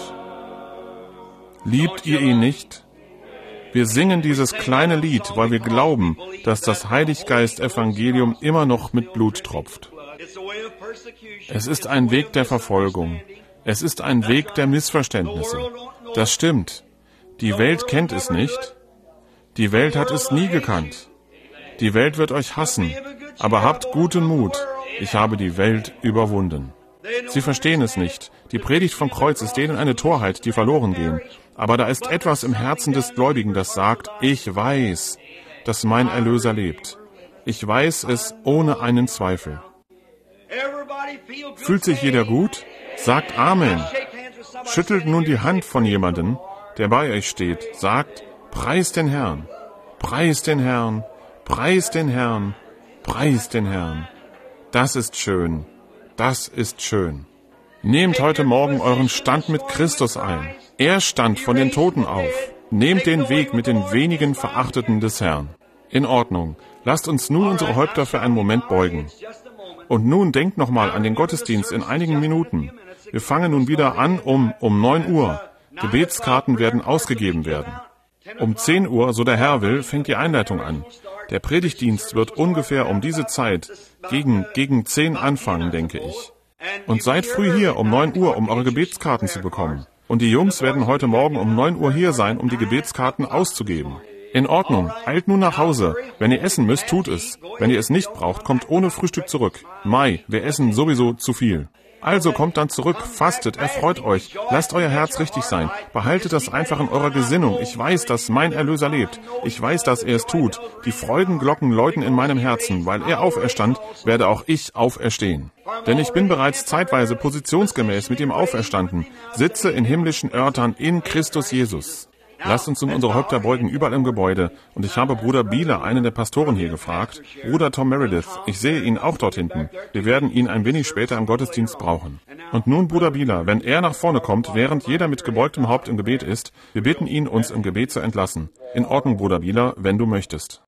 Liebt ihr ihn nicht? Wir singen dieses kleine Lied, weil wir glauben, dass das Heiliggeist-Evangelium immer noch mit Blut tropft. Es ist ein Weg der Verfolgung. Es ist ein Weg der Missverständnisse. Das stimmt. Die Welt kennt es nicht. Die Welt hat es nie gekannt. Die Welt wird euch hassen. Aber habt guten Mut. Ich habe die Welt überwunden. Sie verstehen es nicht. Die Predigt vom Kreuz ist denen eine Torheit, die verloren gehen. Aber da ist etwas im Herzen des Gläubigen, das sagt, ich weiß, dass mein Erlöser lebt. Ich weiß es ohne einen Zweifel. Fühlt sich jeder gut? Sagt Amen. Schüttelt nun die Hand von jemandem, der bei euch steht. Sagt, preist den Herrn, preist den Herrn, preist den Herrn, preist den Herrn. Das ist schön, das ist schön. Nehmt heute Morgen euren Stand mit Christus ein. Er stand von den Toten auf. Nehmt den Weg mit den wenigen Verachteten des Herrn. In Ordnung. Lasst uns nun unsere Häupter für einen Moment beugen. Und nun denkt nochmal an den Gottesdienst in einigen Minuten. Wir fangen nun wieder an um, um neun Uhr. Gebetskarten werden ausgegeben werden. Um zehn Uhr, so der Herr will, fängt die Einleitung an. Der Predigtdienst wird ungefähr um diese Zeit, gegen, gegen zehn anfangen, denke ich. Und seid früh hier um neun Uhr, um eure Gebetskarten zu bekommen. Und die Jungs werden heute Morgen um neun Uhr hier sein, um die Gebetskarten auszugeben. In Ordnung, eilt nun nach Hause. Wenn ihr essen müsst, tut es. Wenn ihr es nicht braucht, kommt ohne Frühstück zurück. Mai, wir essen sowieso zu viel. Also kommt dann zurück, fastet, erfreut euch, lasst euer Herz richtig sein, behaltet das einfach in eurer Gesinnung. Ich weiß, dass mein Erlöser lebt. Ich weiß, dass er es tut. Die Freudenglocken läuten in meinem Herzen. Weil er auferstand, werde auch ich auferstehen. Denn ich bin bereits zeitweise positionsgemäß mit ihm auferstanden, sitze in himmlischen Örtern in Christus Jesus. Lasst uns nun unsere Häupter beugen, überall im Gebäude. Und ich habe Bruder Bieler, einen der Pastoren hier, gefragt. Bruder Tom Meredith, ich sehe ihn auch dort hinten. Wir werden ihn ein wenig später im Gottesdienst brauchen. Und nun, Bruder Bieler, wenn er nach vorne kommt, während jeder mit gebeugtem Haupt im Gebet ist, wir bitten ihn, uns im Gebet zu entlassen. In Ordnung, Bruder Bieler, wenn du möchtest.